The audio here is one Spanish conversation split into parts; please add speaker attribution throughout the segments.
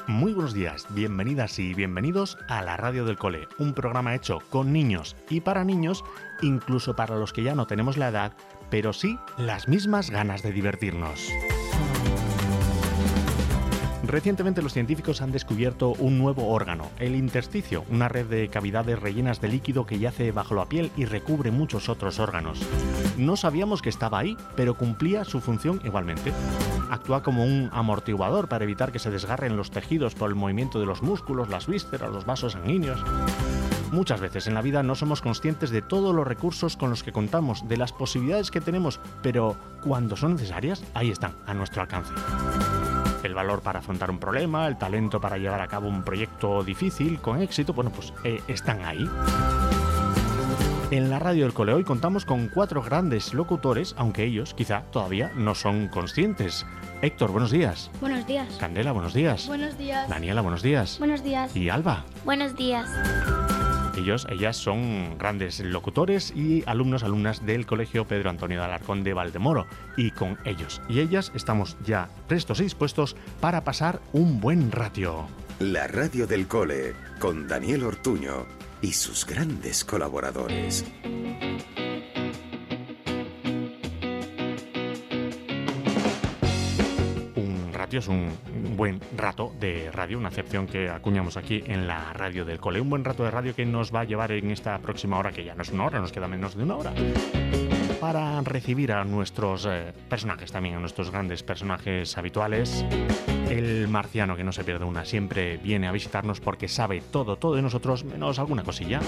Speaker 1: Muy buenos días, bienvenidas y bienvenidos a la Radio del Cole, un programa hecho con niños y para niños, incluso para los que ya no tenemos la edad, pero sí las mismas ganas de divertirnos. Recientemente los científicos han descubierto un nuevo órgano, el intersticio, una red de cavidades rellenas de líquido que yace bajo la piel y recubre muchos otros órganos. No sabíamos que estaba ahí, pero cumplía su función igualmente. Actúa como un amortiguador para evitar que se desgarren los tejidos por el movimiento de los músculos, las vísceras, los vasos sanguíneos. Muchas veces en la vida no somos conscientes de todos los recursos con los que contamos, de las posibilidades que tenemos, pero cuando son necesarias, ahí están, a nuestro alcance. El valor para afrontar un problema, el talento para llevar a cabo un proyecto difícil con éxito, están ahí. En la Radio del Cole hoy contamos con 4 grandes locutores, aunque ellos quizá todavía no son conscientes. Héctor, buenos días.
Speaker 2: Buenos días.
Speaker 1: Candela, buenos días.
Speaker 2: Buenos días.
Speaker 1: Daniela, buenos días.
Speaker 2: Buenos días.
Speaker 1: Y Alba.
Speaker 2: Buenos días.
Speaker 1: Ellas son grandes locutores y alumnas del Colegio Pedro Antonio de Alarcón de Valdemoro. Y con ellos y ellas estamos ya prestos y dispuestos para pasar un buen rato.
Speaker 3: La Radio del Cole, con Daniel Ortuño y sus grandes colaboradores.
Speaker 1: Es un buen rato de radio, una acepción que acuñamos aquí en la Radio del Cole. Un buen rato de radio que nos va a llevar en esta próxima hora, que ya no es una hora, nos queda menos de una hora, para recibir a nuestros personajes, también a nuestros grandes personajes habituales. El marciano, que no se pierde una, siempre viene a visitarnos porque sabe todo de nosotros, menos alguna cosilla.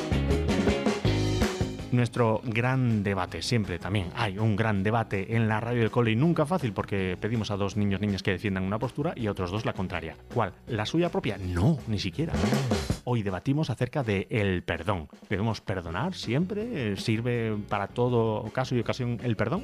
Speaker 1: Nuestro gran debate, siempre también hay un gran debate en la Radio del Cole y nunca fácil porque pedimos a 2 niños que defiendan una postura y a otros 2 la contraria. ¿Cuál? ¿La suya propia? No, ni siquiera. Hoy debatimos acerca del perdón. ¿Debemos perdonar siempre? ¿Sirve para todo caso y ocasión el perdón?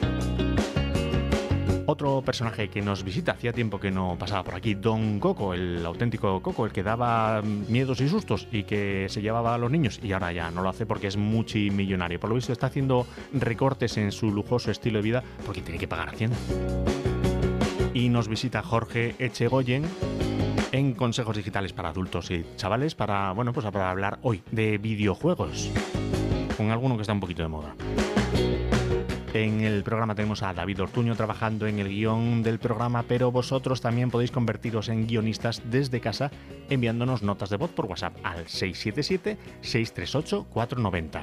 Speaker 1: Otro personaje que nos visita, hacía tiempo que no pasaba por aquí, Don Coco, el auténtico Coco, el que daba miedos y sustos y que se llevaba a los niños y ahora ya no lo hace porque es multimillonario. Por lo visto está haciendo recortes en su lujoso estilo de vida porque tiene que pagar Hacienda. Y nos visita Jorge Echegoyen en Consejos Digitales para Adultos y Chavales para hablar hoy de videojuegos, con alguno que está un poquito de moda. En el programa tenemos a David Ortuño trabajando en el guión del programa, pero vosotros también podéis convertiros en guionistas desde casa enviándonos notas de voz por WhatsApp al 677-638-490.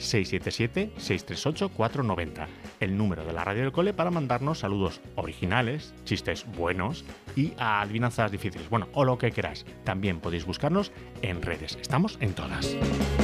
Speaker 1: 677-638-490. El número de la Radio del Cole para mandarnos saludos originales, chistes buenos y adivinanzas difíciles. Bueno, o lo que queráis. También podéis buscarnos en redes. Estamos en todas.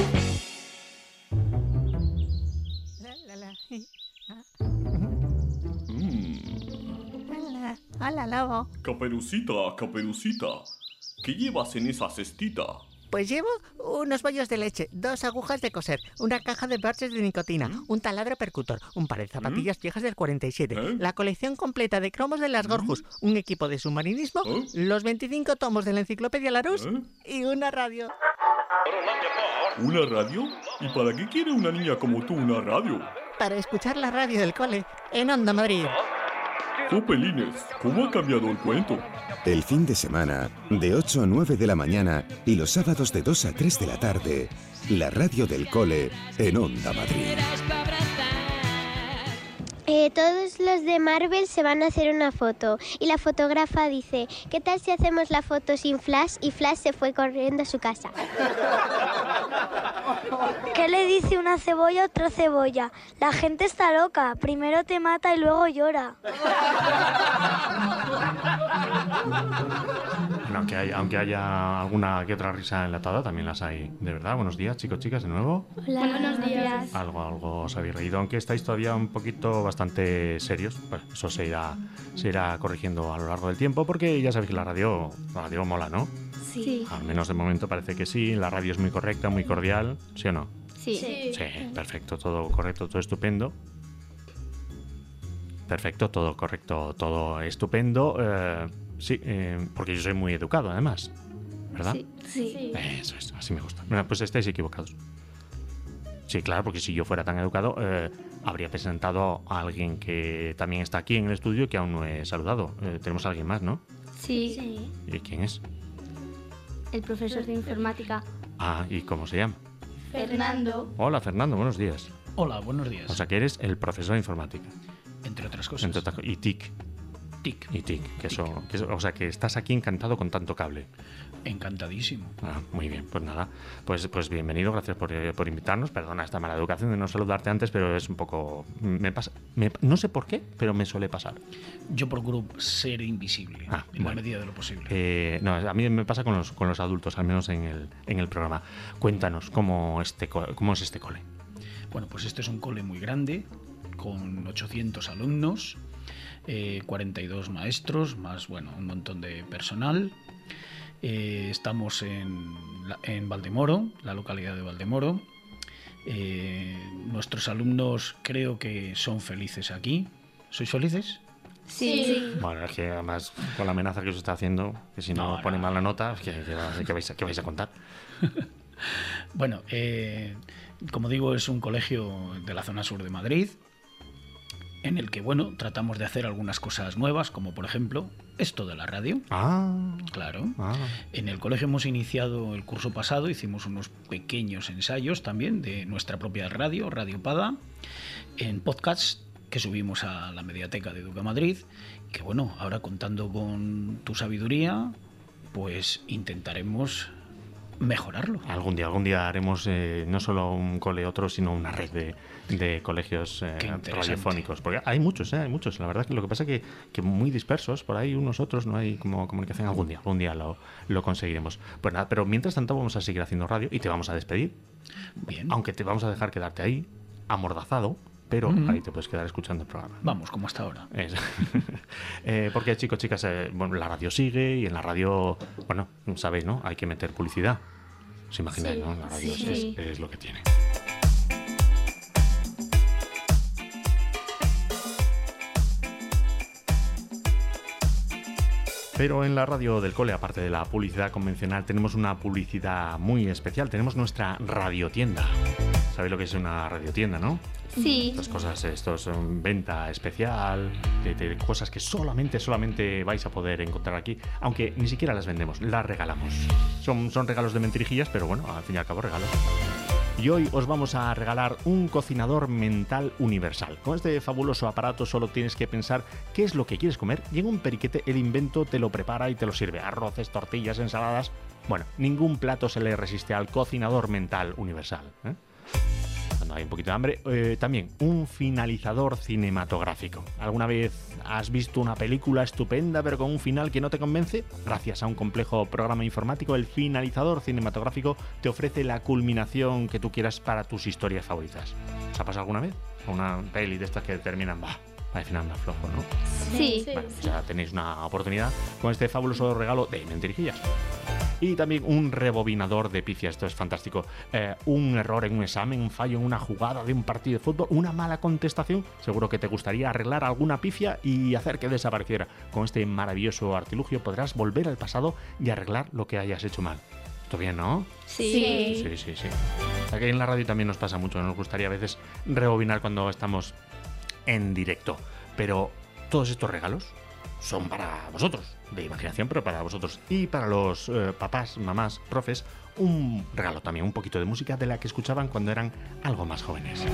Speaker 4: Hola, lobo.
Speaker 5: Caperucita, ¿qué llevas en esa cestita?
Speaker 4: Pues llevo unos bollos de leche, 2 agujas de coser, una caja de parches de nicotina, un taladro percutor, un par de zapatillas viejas del 47, la colección completa de cromos de las Gorjus, un equipo de submarinismo, los 25 tomos de la enciclopedia Larousse y una radio.
Speaker 5: ¿Una radio? ¿Y para qué quiere una niña como tú una radio?
Speaker 4: Para escuchar la Radio del Cole en Onda Madrid.
Speaker 5: Pelines, ¿cómo ha cambiado el cuento?
Speaker 3: El fin de semana, de 8 a 9 de la mañana y los sábados de 2 a 3 de la tarde, la Radio del Cole en Onda Madrid.
Speaker 6: Todos los de Marvel se van a hacer una foto y la fotógrafa dice: ¿qué tal si hacemos la foto sin Flash? Y Flash se fue corriendo a su casa.
Speaker 7: ¿Qué le dice una cebolla a otra cebolla? La gente está loca, primero te mata y luego llora.
Speaker 1: Aunque haya alguna que otra risa enlatada, también las hay, de verdad. Buenos días, chicos, chicas, de nuevo.
Speaker 2: Hola, buenos días.
Speaker 1: Algo os habéis reído, aunque estáis todavía un poquito bastante serios. Bueno, eso se irá corrigiendo a lo largo del tiempo, porque ya sabéis que la radio mola, ¿no?
Speaker 2: Sí.
Speaker 1: Al menos de momento parece que sí. La radio es muy correcta, muy cordial, ¿sí o no?
Speaker 2: Sí.
Speaker 1: Sí, perfecto, todo correcto, todo estupendo. Perfecto, todo correcto, todo estupendo. Sí, porque yo soy muy educado, además, ¿verdad?
Speaker 2: Sí.
Speaker 1: Eso es, así me gusta. Bueno, pues estáis equivocados. Sí, claro, porque si yo fuera tan educado, habría presentado a alguien que también está aquí en el estudio que aún no he saludado. Tenemos a alguien más, ¿no?
Speaker 2: Sí.
Speaker 1: ¿Y quién es?
Speaker 2: el profesor de informática.
Speaker 1: Ah, ¿y cómo se llama?
Speaker 2: Fernando.
Speaker 1: Hola, Fernando, buenos días.
Speaker 8: Hola, buenos días.
Speaker 1: O sea, que eres el profesor de informática.
Speaker 8: Entre otras cosas.
Speaker 1: Y TIC.
Speaker 8: TIC.
Speaker 1: Y TIC, o sea, que estás aquí encantado con tanto cable.
Speaker 8: Encantadísimo.
Speaker 1: Ah, muy bien, pues nada, pues bienvenido, gracias por invitarnos. Perdona esta mala educación de no saludarte antes, pero es un poco... no sé por qué, pero me suele pasar.
Speaker 8: Yo procuro ser invisible en la medida de lo posible.
Speaker 1: No, a mí me pasa con los adultos, al menos en el programa. Cuéntanos, ¿cómo es este cole?
Speaker 8: Bueno, pues este es un cole muy grande, con 800 alumnos, 42 maestros, más un montón de personal. Estamos en Valdemoro, la localidad de Valdemoro. Nuestros alumnos creo que son felices aquí. ¿Sois felices?
Speaker 2: Sí.
Speaker 1: Bueno, es que además con la amenaza que os está haciendo, que si no pone mala nota, ¿qué vais a contar?
Speaker 8: Bueno, como digo, es un colegio de la zona sur de Madrid, en el que, tratamos de hacer algunas cosas nuevas, como por ejemplo esto de la radio.
Speaker 1: Ah.
Speaker 8: Claro. En el colegio hemos iniciado el curso pasado, hicimos unos pequeños ensayos también de nuestra propia radio, Radio Pada, en podcast que subimos a la mediateca de Educa Madrid, que ahora contando con tu sabiduría, pues intentaremos mejorarlo.
Speaker 1: Algún día haremos no solo un cole otro, sino una red de colegios radiofónicos, porque hay muchos. La verdad que lo que pasa es que muy dispersos, por ahí unos otros, no hay como comunicación. Algún día lo conseguiremos. Pues nada, pero mientras tanto vamos a seguir haciendo radio y te vamos a despedir.
Speaker 8: Bien.
Speaker 1: Aunque te vamos a dejar quedarte ahí, amordazado, pero ahí te puedes quedar escuchando el programa.
Speaker 8: Vamos, como hasta ahora.
Speaker 1: Porque, chicos, chicas, la radio sigue y en la radio, sabéis, ¿no? Hay que meter publicidad. ¿Os imagináis, no? La radio es lo que tiene. Pero en la radio del cole, aparte de la publicidad convencional, tenemos una publicidad muy especial. Tenemos nuestra radiotienda. ¿Sabéis lo que es una radiotienda, no?
Speaker 2: Sí.
Speaker 1: Estas cosas, esto son venta especial, de cosas que solamente vais a poder encontrar aquí, aunque ni siquiera las vendemos, las regalamos. Son regalos de mentirijillas, pero al fin y al cabo regalos. Y hoy os vamos a regalar un cocinador mental universal. Con este fabuloso aparato solo tienes que pensar qué es lo que quieres comer y en un periquete el invento te lo prepara y te lo sirve. Arroces, tortillas, ensaladas... ningún plato se le resiste al cocinador mental universal, Cuando hay un poquito de hambre. También un finalizador cinematográfico. ¿Alguna vez has visto una película estupenda pero con un final que no te convence? Gracias a un complejo programa informático, el finalizador cinematográfico te ofrece la culminación que tú quieras para tus historias favoritas. ¿Os ha pasado alguna vez? Una peli de estas que terminan, al final más flojo, ¿no?
Speaker 2: Sí.
Speaker 1: Bueno, ya tenéis una oportunidad con este fabuloso regalo de mentirijillas. Y también un rebobinador de pifias, esto es fantástico. Un error en un examen, un fallo en una jugada de un partido de fútbol, una mala contestación. Seguro que te gustaría arreglar alguna pifia y hacer que desapareciera. Con este maravilloso artilugio podrás volver al pasado y arreglar lo que hayas hecho mal. ¿Todo bien, no?
Speaker 2: Sí.
Speaker 1: Sí. Aquí en la radio también nos pasa mucho. Nos gustaría a veces rebobinar cuando estamos en directo. Pero todos estos regalos son para vosotros, de imaginación, pero para vosotros. Y para los papás, mamás, profes, un regalo también, un poquito de música de la que escuchaban cuando eran algo más jóvenes.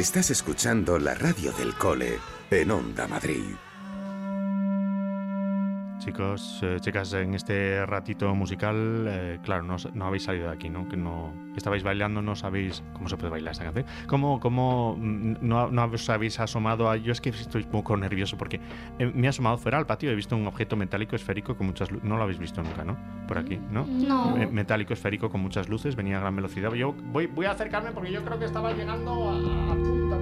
Speaker 3: Estás escuchando la radio del cole en Onda Madrid.
Speaker 1: Chicos, chicas, en este ratito musical, claro, no habéis salido de aquí, ¿no? Que no estabais bailando, no sabéis cómo se puede bailar esta canción. ¿Cómo no os habéis asomado a...? Yo es que estoy un poco nervioso porque me he asomado fuera al patio, he visto un objeto metálico esférico con muchas luces. No lo habéis visto nunca, ¿no? Por aquí, ¿no?
Speaker 2: No.
Speaker 1: Metálico esférico con muchas luces, venía a gran velocidad. Yo voy a acercarme porque yo creo que estaba llegando a punta.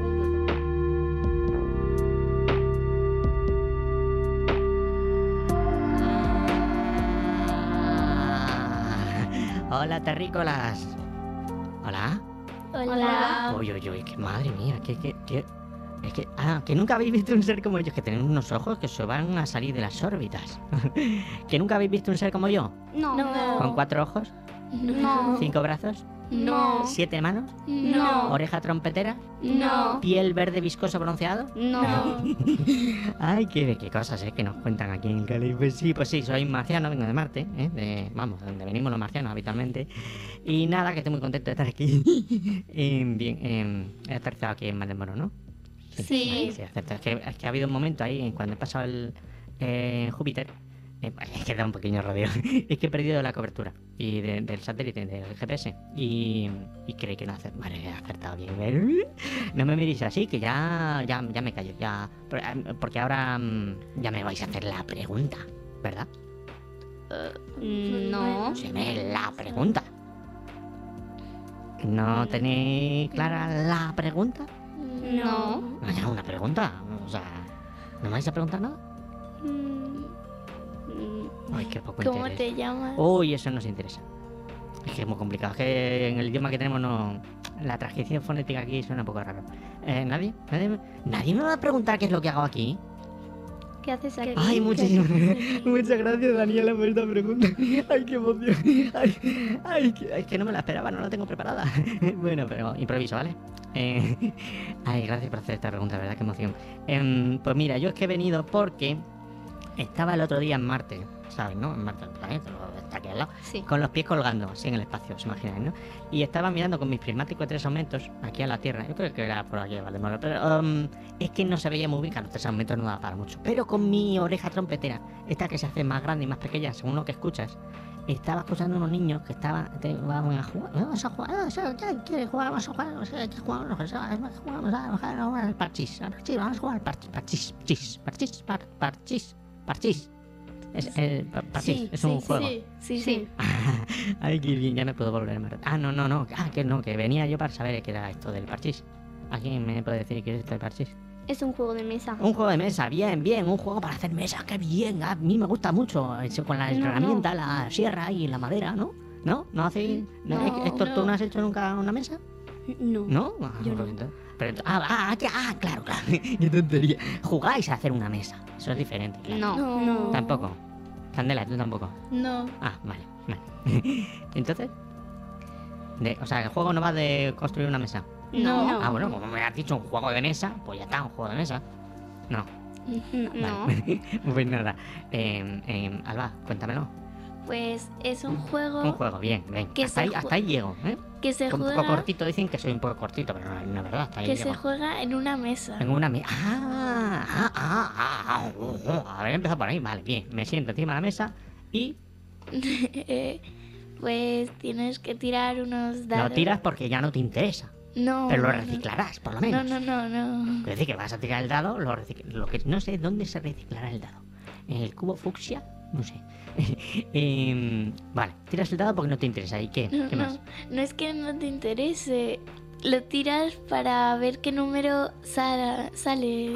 Speaker 4: Hola, terrícolas. Hola.
Speaker 2: Hola.
Speaker 4: Uy, que madre mía, es que nunca habéis visto un ser como yo, que tienen unos ojos que se van a salir de las órbitas. ¿Que nunca habéis visto un ser como yo?
Speaker 2: No.
Speaker 4: ¿Con 4 ojos?
Speaker 2: No.
Speaker 4: 5 brazos?
Speaker 2: No.
Speaker 4: 7 manos?
Speaker 2: No.
Speaker 4: ¿Oreja trompetera?
Speaker 2: No.
Speaker 4: ¿Piel verde viscoso bronceado?
Speaker 2: No.
Speaker 4: Ay, qué cosas que nos cuentan aquí en el cole. Pues sí, soy marciano, vengo de Marte, donde venimos los marcianos habitualmente. Y nada, que estoy muy contento de estar aquí. He aterrizado aquí en Valdemoro, ¿no?
Speaker 2: Sí.
Speaker 4: Sí, acerto. Es que ha habido un momento ahí, cuando he pasado el Júpiter, es que da un pequeño rodeo. Es que he perdido la cobertura y del satélite, del GPS. Y creí que no he acertado bien. No me miréis así, que ya me callo. Porque ahora ya me vais a hacer la pregunta, ¿verdad?
Speaker 2: No.
Speaker 4: Se me la pregunta. ¿No tenéis clara la pregunta?
Speaker 2: No.
Speaker 4: Una pregunta. O sea, ¿no me vais a preguntar nada? Ay, qué poco
Speaker 2: ¿Cómo
Speaker 4: interés.
Speaker 2: te llamas?
Speaker 4: Uy, eso nos interesa. Es que es muy complicado. Es que en el idioma que tenemos no... La transcripción fonética aquí suena un poco raro. ¿Nadie? ¿Nadie me va a preguntar qué es lo que hago aquí?
Speaker 2: ¿Qué haces aquí?
Speaker 4: Ay, muchas gracias, Daniela, por esta pregunta. Ay, qué emoción. Ay, que no me la esperaba, no la tengo preparada. Bueno, pero improviso, ¿vale? Ay, gracias por hacer esta pregunta, ¿verdad? Qué emoción. Pues mira, yo es que he venido porque estaba el otro día en Marte, ¿sabes, no? En Marte, el planeta, está aquí al lado.
Speaker 2: Sí.
Speaker 4: Con los pies colgando, así en el espacio, ¿os imagináis, no? Y estaba mirando con mis prismáticos de 3 aumentos aquí a la Tierra. Yo creo que era por aquí, Valdemoro. Pero es que no se veía muy bien, que a los 3 aumentos no daba para mucho. Pero con mi oreja trompetera, esta que se hace más grande y más pequeña según lo que escuchas, estaba escuchando a unos niños que vamos a jugar. Vamos a jugar, ¿quiere jugar? Vamos a jugar, vamos a jugar al parchís. Vamos a jugar al parchís. Parchís. Es un juego.
Speaker 2: Sí.
Speaker 4: Ay, qué bien, ya me puedo volver a Marte. No. Que venía yo para saber qué era esto del parchís. ¿Alguien me puede decir qué es esto del parchís?
Speaker 2: Es un juego de mesa.
Speaker 4: Un juego de mesa, bien, un juego para hacer mesa, qué bien, a mí me gusta mucho, eso con la herramienta, la sierra y la madera, ¿no? ¿No? ¿No hacéis? ¿Héctor, tú no has hecho nunca una mesa?
Speaker 2: No.
Speaker 4: ¿No?
Speaker 2: Yo
Speaker 4: pues
Speaker 2: no.
Speaker 4: Claro. Qué tontería. Jugáis a hacer una mesa, eso es diferente. Claro.
Speaker 2: No.
Speaker 4: Tampoco. Candela, tú tampoco.
Speaker 2: No.
Speaker 4: Vale. Entonces, o sea, el juego no va de construir una mesa.
Speaker 2: No.
Speaker 4: Bueno, como me has dicho un juego de mesa, pues ya está, un juego de mesa. No. Vale. Pues nada. Alba, cuéntamelo.
Speaker 2: Pues es un juego.
Speaker 4: Un juego, bien.
Speaker 2: Que
Speaker 4: hasta ahí llego, ¿eh?
Speaker 2: Que se
Speaker 4: Un
Speaker 2: juega.
Speaker 4: poco cortito, dicen que soy un poco cortito, pero no es verdad, hasta ahí
Speaker 2: Que
Speaker 4: llego.
Speaker 2: se juega en una mesa.
Speaker 4: En una mesa. Haber empezado por ahí, vale, bien. Me siento encima de la mesa y.
Speaker 2: Pues tienes que tirar unos dados.
Speaker 4: Lo tiras porque ya no te interesa.
Speaker 2: No.
Speaker 4: Pero lo reciclarás, por lo menos.
Speaker 2: No.
Speaker 4: Es decir, que vas a tirar el dado, lo que no sé dónde se reciclará el dado. ¿En el cubo fucsia? No sé. Vale, tiras el dado porque no te interesa. ¿Y qué? ¿Qué más?
Speaker 2: No es que no te interese. Lo tiras para ver qué número sale.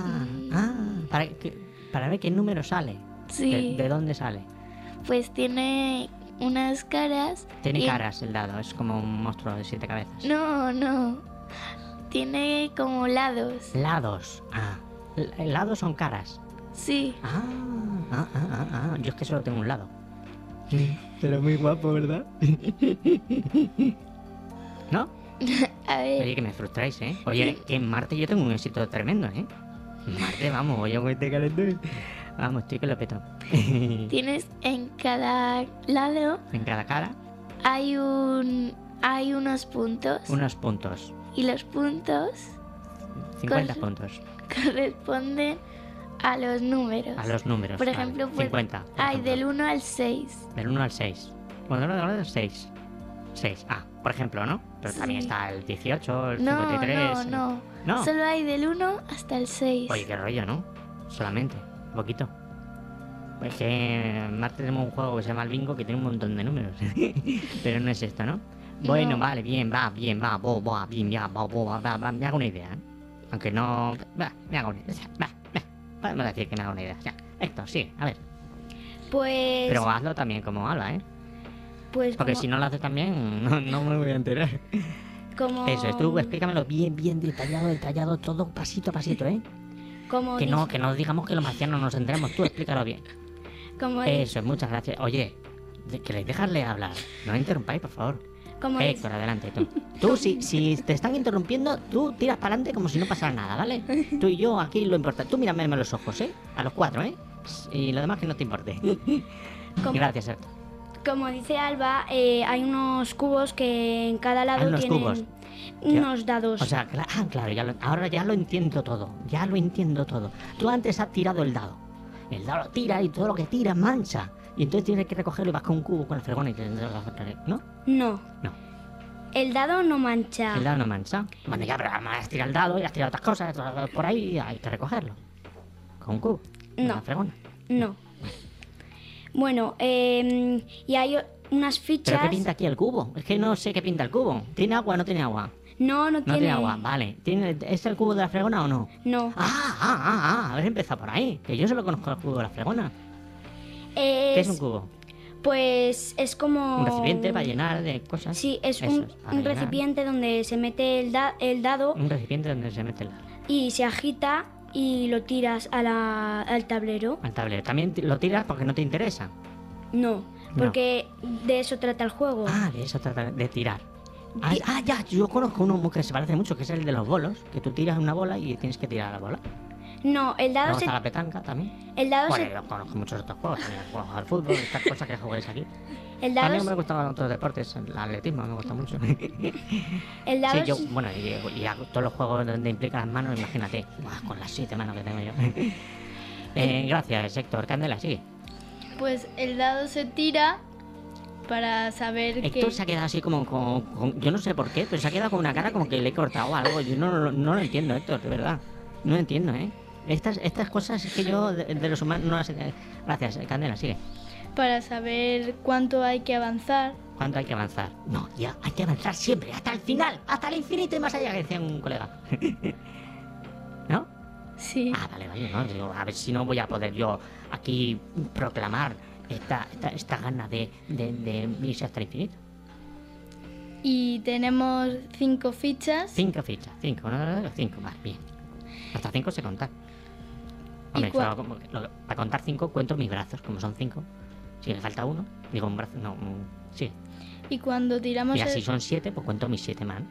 Speaker 4: Para ver qué número sale.
Speaker 2: Sí.
Speaker 4: ¿De dónde sale?
Speaker 2: Pues tiene unas caras.
Speaker 4: Tiene caras el dado, es como un monstruo de 7 cabezas.
Speaker 2: No. Tiene como lados.
Speaker 4: Lados. Lados son caras.
Speaker 2: Sí.
Speaker 4: Yo es que solo tengo un lado. Pero muy guapo, ¿verdad? ¿No?
Speaker 2: A ver.
Speaker 4: Oye, que me frustráis, ¿eh? Oye, que en Marte yo tengo un éxito tremendo, ¿eh? En Marte, vamos, voy a con este calentón. Vamos, estoy que lo peto.
Speaker 2: Tienes en cada lado.
Speaker 4: En cada cara.
Speaker 2: Hay unos puntos.
Speaker 4: Unos puntos.
Speaker 2: Y los puntos
Speaker 4: 50 puntos.
Speaker 2: Corresponde a los números.
Speaker 4: A los números.
Speaker 2: Por
Speaker 4: vale.
Speaker 2: ejemplo, pues,
Speaker 4: 50.
Speaker 2: hay del 1 al 6.
Speaker 4: Del 1 al 6. Bueno, del 6. 6. Ah, por ejemplo, ¿no? Pero también
Speaker 2: Sí.
Speaker 4: está el 18, el
Speaker 2: No,
Speaker 4: 53.
Speaker 2: no.
Speaker 4: ¿No?
Speaker 2: Solo hay del 1 hasta el 6.
Speaker 4: Oye, qué rollo, ¿no? Solamente. Un poquito. Pues que más tenemos un juego que se llama el bingo que tiene un montón de números. Pero no es esto, ¿no? Bueno,
Speaker 2: No.
Speaker 4: vale, bien, va, bien, va, bien, ya, va, me hago una idea, ¿eh? Aunque no... me hago una idea, podemos decir que me hago una idea, ya. Héctor, sí, a ver.
Speaker 7: Pues...
Speaker 4: Pero hazlo también como Alba, ¿eh?
Speaker 7: pues
Speaker 4: Porque
Speaker 7: como,
Speaker 4: si no lo haces también, no me voy a enterar.
Speaker 7: como...
Speaker 4: Eso, tú explícamelo bien, detallado, todo pasito a pasito, ¿eh?
Speaker 7: como
Speaker 4: Que no digamos que los marcianos nos enteremos, tú explícalo bien.
Speaker 7: como
Speaker 4: Eso, muchas gracias. Oye, queréis dejarle hablar. No interrumpáis, por favor.
Speaker 7: como
Speaker 4: Héctor, adelante, tú. Tú, si te están interrumpiendo, tú tiras para adelante como si no pasara nada, ¿vale? Tú y yo aquí lo importante. Tú mírame en los ojos, ¿eh? A los 4, ¿eh? Y lo demás que no te importe.
Speaker 7: como-
Speaker 4: Gracias, Héctor.
Speaker 7: Como dice Alba, hay unos cubos que en cada lado
Speaker 4: unos
Speaker 7: tienen
Speaker 4: cubos.
Speaker 7: unos dados.
Speaker 4: O sea, claro, ahora ya lo entiendo todo. Ya lo entiendo todo. Tú antes has tirado el dado. El dado lo tira y todo lo que tira mancha. Y entonces tienes que recogerlo y vas con un cubo con la fregona y te... ¿No?
Speaker 7: No.
Speaker 4: No.
Speaker 7: El dado no mancha.
Speaker 4: El dado no mancha. Bueno, ya, pero además has tirado el dado y has tirado otras cosas por ahí y hay que recogerlo. Con un cubo. Con
Speaker 7: No.
Speaker 4: la fregona.
Speaker 7: No. Bueno, y hay unas fichas...
Speaker 4: ¿Pero qué pinta aquí el cubo? Es que no sé qué pinta el cubo. ¿Tiene agua o no tiene agua?
Speaker 7: No
Speaker 4: No
Speaker 7: tiene...
Speaker 4: tiene agua, vale. ¿Es el cubo de la fregona o no?
Speaker 7: No.
Speaker 4: Haber empezado por ahí. Que yo solo conozco el cubo de la fregona. ¿Qué es un cubo?
Speaker 7: Pues es como...
Speaker 4: Un recipiente para llenar de cosas.
Speaker 7: Sí, es
Speaker 4: Eso
Speaker 7: un,
Speaker 4: para
Speaker 7: un
Speaker 4: llenar.
Speaker 7: recipiente donde se mete el dado
Speaker 4: Un recipiente donde se mete el dado.
Speaker 7: y se agita y lo tiras al tablero.
Speaker 4: Al tablero. También lo tiras porque no te interesa.
Speaker 7: No, porque de eso trata el juego.
Speaker 4: Ah, de eso trata, de tirar. Ya, yo conozco uno que se parece mucho, que es el de los bolos, que tú tiras una bola y tienes que tirar la bola.
Speaker 7: No, el dado
Speaker 4: Luego
Speaker 7: se...
Speaker 4: está la petanca también.
Speaker 7: El dado
Speaker 4: Bueno,
Speaker 7: se...
Speaker 4: yo conozco muchos otros juegos, también juegos al fútbol, estas cosas que jugáis aquí.
Speaker 7: El dado,
Speaker 4: También me gustan otros deportes, el atletismo me gusta mucho.
Speaker 7: el dado
Speaker 4: Sí, yo,
Speaker 7: es-
Speaker 4: bueno, y hago todos los juegos donde implican las manos, imagínate, con las 7 manos que tengo yo. Gracias, Héctor. Candela, sigue.
Speaker 2: Pues el dado se tira para saber
Speaker 4: Héctor
Speaker 2: que...
Speaker 4: se ha quedado así como yo no sé por qué, pero se ha quedado con una cara como que le he cortado algo. Yo no lo entiendo, Héctor, de verdad. No lo entiendo, ¿eh? Estas cosas es que yo de los humanos no las... Gracias, Candela, sigue.
Speaker 2: Para saber cuánto hay que avanzar.
Speaker 4: ¿Cuánto hay que avanzar? No, ya, hay que avanzar siempre, hasta el final, hasta el infinito y más allá, que decía un colega. ¿No?
Speaker 2: Sí.
Speaker 4: Ah, vale, no, digo, a ver si no voy a poder yo aquí proclamar esta gana de irse hasta el infinito.
Speaker 2: Y tenemos 5 fichas.
Speaker 4: 5 fichas, 5, ¿no? 5, más bien. Hasta 5 se contar. Hombre, para contar 5 cuento mis brazos, como son 5. Si me falta uno, digo un brazo, no, sí.
Speaker 2: Y cuando tiramos
Speaker 4: Y así
Speaker 2: el...
Speaker 4: son 7, pues cuento mis 7 manos.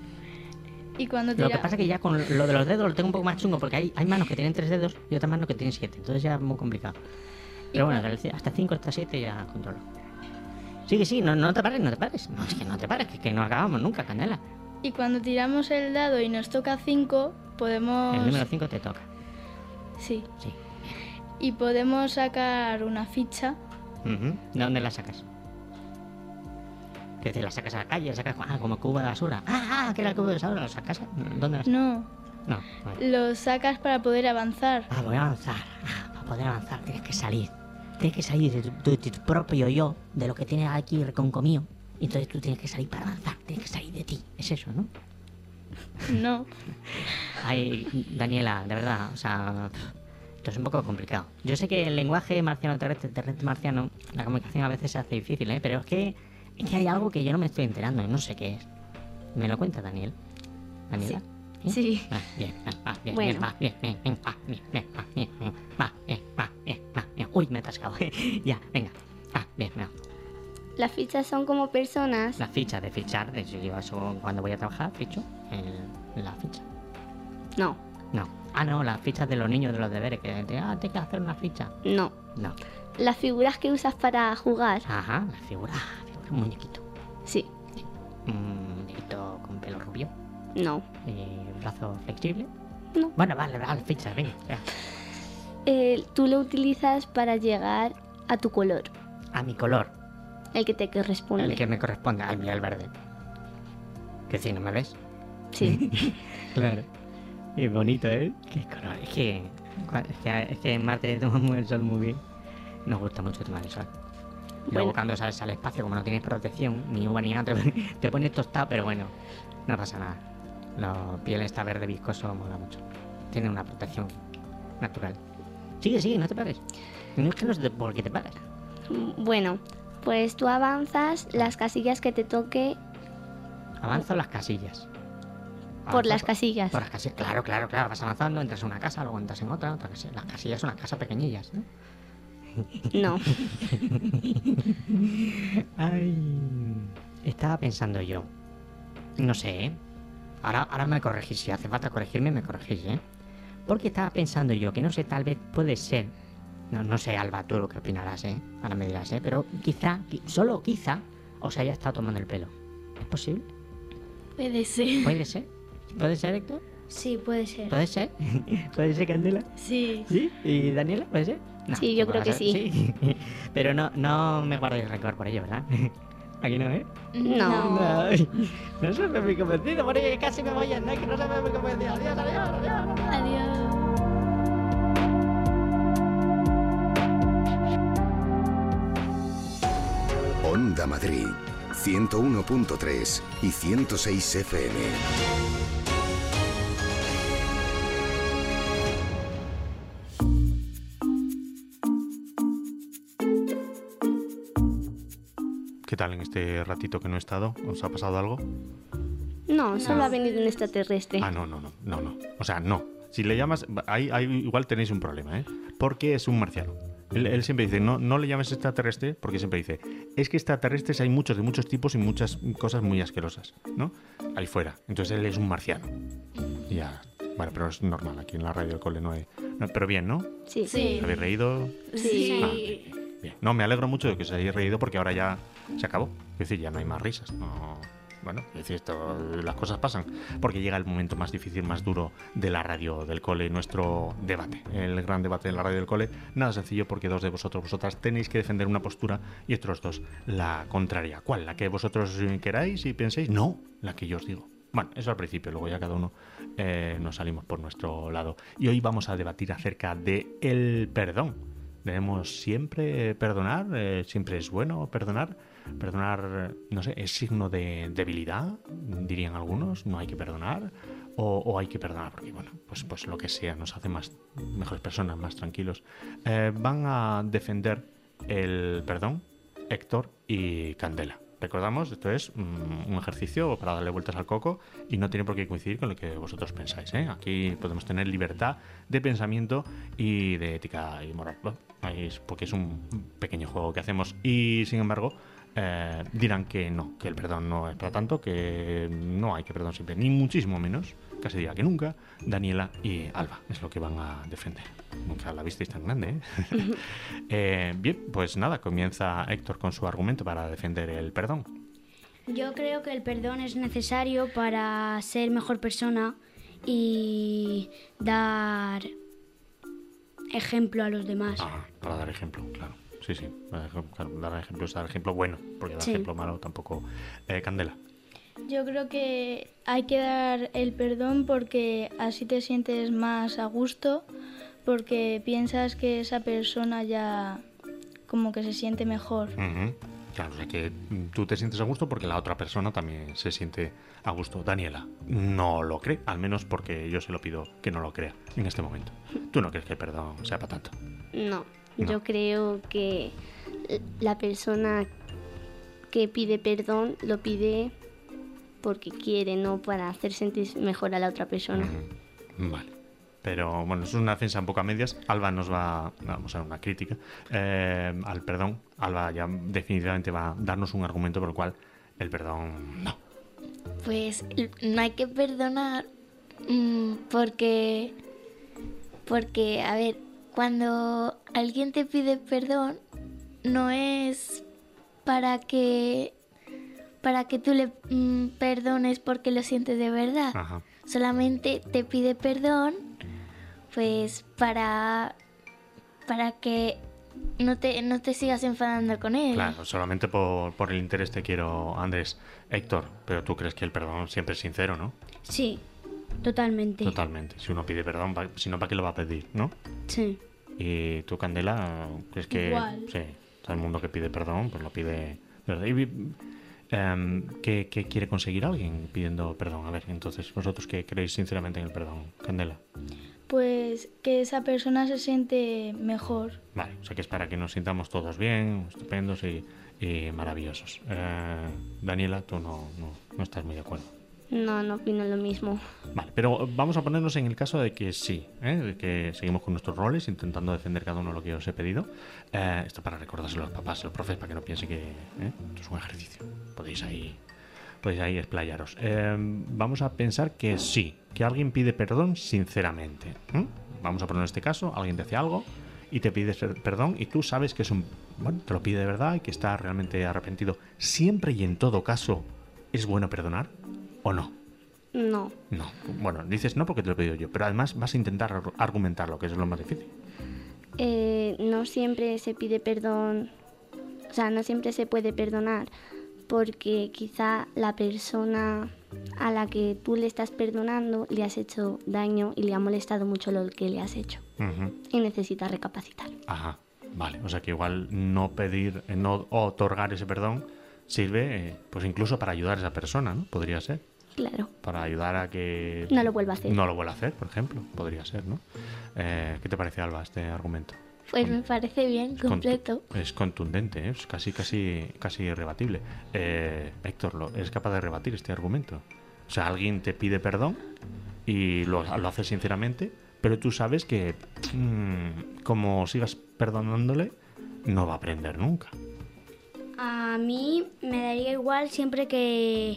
Speaker 2: Y cuando
Speaker 4: Lo que
Speaker 2: tiramos...
Speaker 4: pasa es que ya con lo de los dedos lo tengo un poco más chungo, porque hay manos que tienen 3 dedos y otras manos que tienen 7, entonces ya es muy complicado. Pero bueno, hasta 5, hasta 7 ya controlo. Sí, no te pares. No, es que no te pares, que no acabamos nunca, Candela.
Speaker 2: Y cuando tiramos el dado y nos toca 5, podemos...
Speaker 4: El número 5 te toca.
Speaker 2: Sí.
Speaker 4: Sí.
Speaker 2: Y podemos sacar una ficha.
Speaker 4: ¿De dónde la sacas? ¿Que la sacas a la calle? ¿La sacas como cubo de basura? Que era el cubo de basura, ¿lo sacas? ¿Dónde la sacas?
Speaker 2: No.
Speaker 4: No, vale.
Speaker 2: Lo sacas para poder avanzar.
Speaker 4: Voy a avanzar. Para poder avanzar tienes que salir. Tienes que salir de tu propio yo, de lo que tienes aquí reconcomío. Y entonces tú tienes que salir para avanzar. Tienes que salir de ti. Es eso, ¿no?
Speaker 2: No.
Speaker 4: Ay, Daniela, de verdad, o sea... Esto es un poco complicado. Yo sé que el lenguaje marciano-terrestre, terrestre-marciano, la comunicación a veces se hace difícil, ¿eh? Pero es que hay algo que yo no me estoy enterando y no sé qué es. ¿Me lo cuenta Daniel? ¿Daniela?
Speaker 2: Sí.
Speaker 4: Bien.
Speaker 2: Bueno.
Speaker 4: Bien. Uy, me he atascado. Ya, venga. Bien.
Speaker 6: Las fichas son como personas.
Speaker 4: La ficha de fichar, yo eso cuando voy a trabajar, ficho la ficha.
Speaker 6: No,
Speaker 4: No. No, las fichas de los niños de los deberes, que tienes que hacer una ficha.
Speaker 6: no.
Speaker 4: No.
Speaker 6: Las figuras que usas para jugar.
Speaker 4: Ajá, la figura, un muñequito.
Speaker 6: Sí,
Speaker 4: Un muñequito con pelo rubio,
Speaker 6: no,
Speaker 4: brazo flexible.
Speaker 2: No.
Speaker 4: Bueno, vale, ficha, venga.
Speaker 2: Tú lo utilizas para llegar a tu color,
Speaker 4: A mi color,
Speaker 2: el que te corresponde.
Speaker 4: el que me corresponde, al mío el verde. ¿Qué si no me ves?
Speaker 2: Sí.
Speaker 4: Claro. Y bonito, ¿eh? Qué color. Es que en Marte tomamos el sol muy bien. Nos gusta mucho tomar el sol. Luego cuando sales al espacio, como no tienes protección, ni uva ni nada, te pones tostado, pero bueno, no pasa nada. La piel está verde viscoso, mola mucho. Tiene una protección natural. Sigue, no te pares. No es que no sé por qué te paras.
Speaker 2: Bueno, pues tú avanzas las casillas que te toque
Speaker 4: Avanzo las casillas.
Speaker 2: por las casillas.
Speaker 4: Por las casillas, claro. Vas avanzando, entras en una casa, luego entras en otra casilla. Las casillas son unas casas pequeñillas, ¿no?
Speaker 2: No.
Speaker 4: Ay, estaba pensando yo. No sé, ¿eh? Ahora me corregís. Si hace falta corregirme, me corregís, ¿eh? Porque estaba pensando yo que no sé, tal vez puede ser. No sé, Alba, tú lo que opinarás, ¿eh? Ahora me dirás, ¿eh? Pero quizá, solo quizá, os haya estado tomando el pelo. ¿Es posible?
Speaker 2: Puede ser.
Speaker 4: ¿Puede ser? ¿Puede ser, Héctor?
Speaker 7: Sí, puede ser.
Speaker 4: ¿Puede ser? ¿Puede ser, Candela?
Speaker 2: Sí.
Speaker 4: ¿Sí? ¿Y Daniela? ¿Puede ser? No,
Speaker 2: Sí, yo
Speaker 4: no
Speaker 2: creo
Speaker 4: puede
Speaker 2: que
Speaker 4: ser.
Speaker 2: sí.
Speaker 4: Pero no me guardéis rencor por ello, ¿verdad? Aquí no, ¿eh?
Speaker 2: No.
Speaker 4: Ay, no soy muy convencido, por ello casi me voy a andar, que no soy muy convencido. Adiós.
Speaker 2: Adiós.
Speaker 3: Onda Madrid, 101.3 y 106 FM.
Speaker 1: ¿Qué tal en este ratito que no he estado? ¿Os ha pasado algo?
Speaker 2: No, solo ha venido un extraterrestre.
Speaker 1: Ah, no. O sea, no. Si le llamas, ahí igual tenéis un problema, ¿eh? Porque es un marciano. Él siempre dice, no le llames extraterrestre, porque siempre dice, es que extraterrestres hay muchos, de muchos tipos y muchas cosas muy asquerosas, ¿no? Ahí fuera. Entonces él es un marciano. Ya, bueno, pero es normal, aquí en la radio del cole no hay... pero bien, ¿no?
Speaker 2: Sí.
Speaker 1: ¿Habéis reído?
Speaker 2: Sí.
Speaker 1: Ah, bien. No, me alegro mucho de que os hayáis reído porque ahora ya se acabó. Es decir, ya no hay más risas. No... Bueno, es decir, las cosas pasan porque llega el momento más difícil, más duro de la radio del cole, nuestro debate, el gran debate de la radio del cole. Nada sencillo porque dos de vosotras tenéis que defender una postura y otros dos la contraria. ¿Cuál? ¿La que vosotros queráis y penséis? No, la que yo os digo. Bueno, eso al principio, luego ya cada uno nos salimos por nuestro lado. Y hoy vamos a debatir acerca de el perdón. ¿Debemos siempre perdonar? ¿Siempre es bueno perdonar? Perdonar, no sé, ¿es signo de debilidad? Dirían algunos, no hay que perdonar. O hay que perdonar, porque bueno, pues lo que sea nos hace mejores personas, más tranquilos. Van a defender el perdón Héctor y Candela. Recordamos, esto es un ejercicio para darle vueltas al coco y no tiene por qué coincidir con lo que vosotros pensáis, ¿eh? Aquí podemos tener libertad de pensamiento y de ética y moral, ¿no? Porque es un pequeño juego que hacemos y sin embargo dirán que no, que el perdón no es para tanto, que no hay que perdonar siempre, ni muchísimo menos, casi diría que nunca. Daniela y Alba es lo que van a defender. Nunca la visteis tan grande, ¿eh? Bien, pues nada, comienza Héctor con su argumento para defender el perdón.
Speaker 7: Yo creo que el perdón es necesario para ser mejor persona y dar ejemplo a los demás.
Speaker 1: Ah, para dar ejemplo, claro. Sí, dar ejemplo es dar ejemplo bueno, porque dar
Speaker 7: Sí.
Speaker 1: ejemplo malo tampoco. Candela.
Speaker 9: Yo creo que hay que dar el perdón porque así te sientes más a gusto, porque piensas que esa persona ya como que se siente mejor.
Speaker 1: Uh-huh. Claro, o sea que tú te sientes a gusto porque la otra persona también se siente a gusto. Daniela no lo cree, al menos porque yo se lo pido que no lo crea en este momento. ¿Tú no crees que el perdón sea para tanto?
Speaker 2: No, yo creo que la persona que pide perdón lo pide porque quiere, no para hacer sentir mejor a la otra persona.
Speaker 1: Vale. Pero bueno, es una defensa un poco a medias. Alba vamos a dar una crítica al perdón. Alba ya definitivamente va a darnos un argumento por el cual el perdón no.
Speaker 2: Pues no hay que perdonar porque a ver, cuando alguien te pide perdón no es para que tú le perdones porque lo sientes de verdad.
Speaker 1: Ajá.
Speaker 10: solamente te pide perdón, pues para que no te sigas enfadando con él.
Speaker 1: Claro, solamente por el interés te quiero, Andrés. Héctor, pero tú crees que el perdón siempre es sincero, ¿no?
Speaker 7: Sí, totalmente.
Speaker 1: Totalmente. Si uno pide perdón, si no, ¿para qué lo va a pedir, no?
Speaker 7: Sí.
Speaker 1: Y tú, Candela, ¿crees que...?
Speaker 9: Igual.
Speaker 1: Sí, todo el mundo que pide perdón, pues lo pide... ¿verdad? ¿Qué quiere conseguir alguien pidiendo perdón? A ver, entonces, ¿vosotros qué creéis sinceramente en el perdón? Candela.
Speaker 9: Pues que esa persona se siente mejor.
Speaker 1: Vale, o sea que es para que nos sintamos todos bien, estupendos y maravillosos. Daniela, tú no estás muy de acuerdo.
Speaker 2: No opino lo mismo.
Speaker 1: Vale, pero vamos a ponernos en el caso de que sí, de que seguimos con nuestros roles intentando defender cada uno lo que os he pedido. Esto para recordárselo a los papás, a los profes, para que no piensen que esto es un ejercicio. Podéis ahí explayaros. Vamos a pensar que sí, que alguien pide perdón sinceramente. Vamos a poner este caso, alguien te hace algo y te pide perdón y tú sabes que te lo pide de verdad y que está realmente arrepentido. Siempre y en todo caso, ¿es bueno perdonar o no?
Speaker 2: No.
Speaker 1: No. Bueno, dices no porque te lo he pedido yo, pero además vas a intentar argumentarlo, que es lo más difícil.
Speaker 2: No siempre se pide perdón, o sea, no siempre se puede perdonar, porque quizá la persona a la que tú le estás perdonando le has hecho daño y le ha molestado mucho lo que le has hecho. Y necesita recapacitar.
Speaker 1: Ajá, vale. O sea que igual no pedir, no otorgar ese perdón sirve pues incluso para ayudar a esa persona, ¿no? Podría ser.
Speaker 2: Claro.
Speaker 1: Para ayudar a que...
Speaker 2: No lo vuelva a hacer.
Speaker 1: No lo vuelva a hacer, por ejemplo. Podría ser, ¿no? ¿Qué te parece, Alba, este argumento?
Speaker 10: Pues me parece bien, completo.
Speaker 1: Es contundente, es casi irrebatible. Héctor, ¿eres capaz de rebatir este argumento? O sea, alguien te pide perdón y lo hace sinceramente, pero tú sabes que como sigas perdonándole, no va a aprender nunca.
Speaker 7: A mí me daría igual siempre que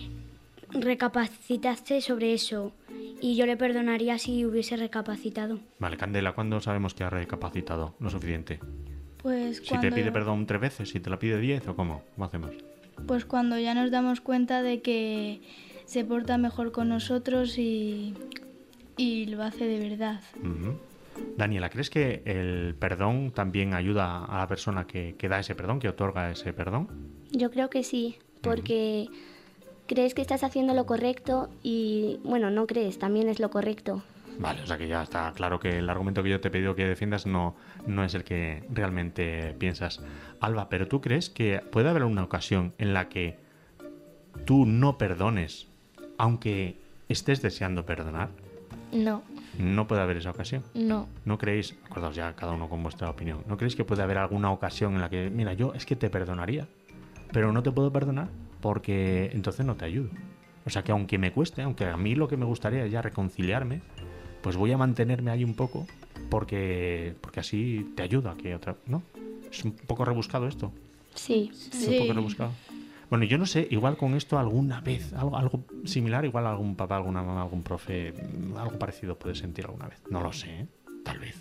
Speaker 7: recapacitaste sobre eso y yo le perdonaría si hubiese recapacitado.
Speaker 1: Vale, Candela, ¿cuándo sabemos que ha recapacitado lo suficiente?
Speaker 9: Pues
Speaker 1: si te pide perdón 3 veces, si te la pide 10 o ¿cómo? ¿Cómo hacemos?
Speaker 9: Pues cuando ya nos damos cuenta de que se porta mejor con nosotros y lo hace de verdad.
Speaker 1: Daniela, ¿crees que el perdón también ayuda a la persona que da ese perdón, que otorga ese perdón?
Speaker 2: Yo creo que sí, porque crees que estás haciendo lo correcto y, bueno, no crees, también es lo correcto.
Speaker 1: Vale, o sea que ya está claro que el argumento que yo te he pedido que defiendas no es el que realmente piensas. Alba, ¿pero tú crees que puede haber una ocasión en la que tú no perdones aunque estés deseando perdonar?
Speaker 10: No.
Speaker 1: ¿No puede haber esa ocasión?
Speaker 10: No.
Speaker 1: ¿No creéis, acordaos ya cada uno con vuestra opinión, ¿no creéis que puede haber alguna ocasión en la que, mira, yo es que te perdonaría, pero no te puedo perdonar porque entonces no te ayudo? O sea que aunque me cueste, aunque a mí lo que me gustaría es ya reconciliarme, pues voy a mantenerme ahí un poco porque así te ayuda a que otra... ¿No? ¿Es un poco rebuscado esto?
Speaker 2: Sí.
Speaker 1: ¿Es un poco rebuscado? Bueno, yo no sé, igual con esto alguna vez, algo similar, igual algún papá, alguna mamá, algún profe, algo parecido puede sentir alguna vez. No lo sé, ¿eh? Tal vez.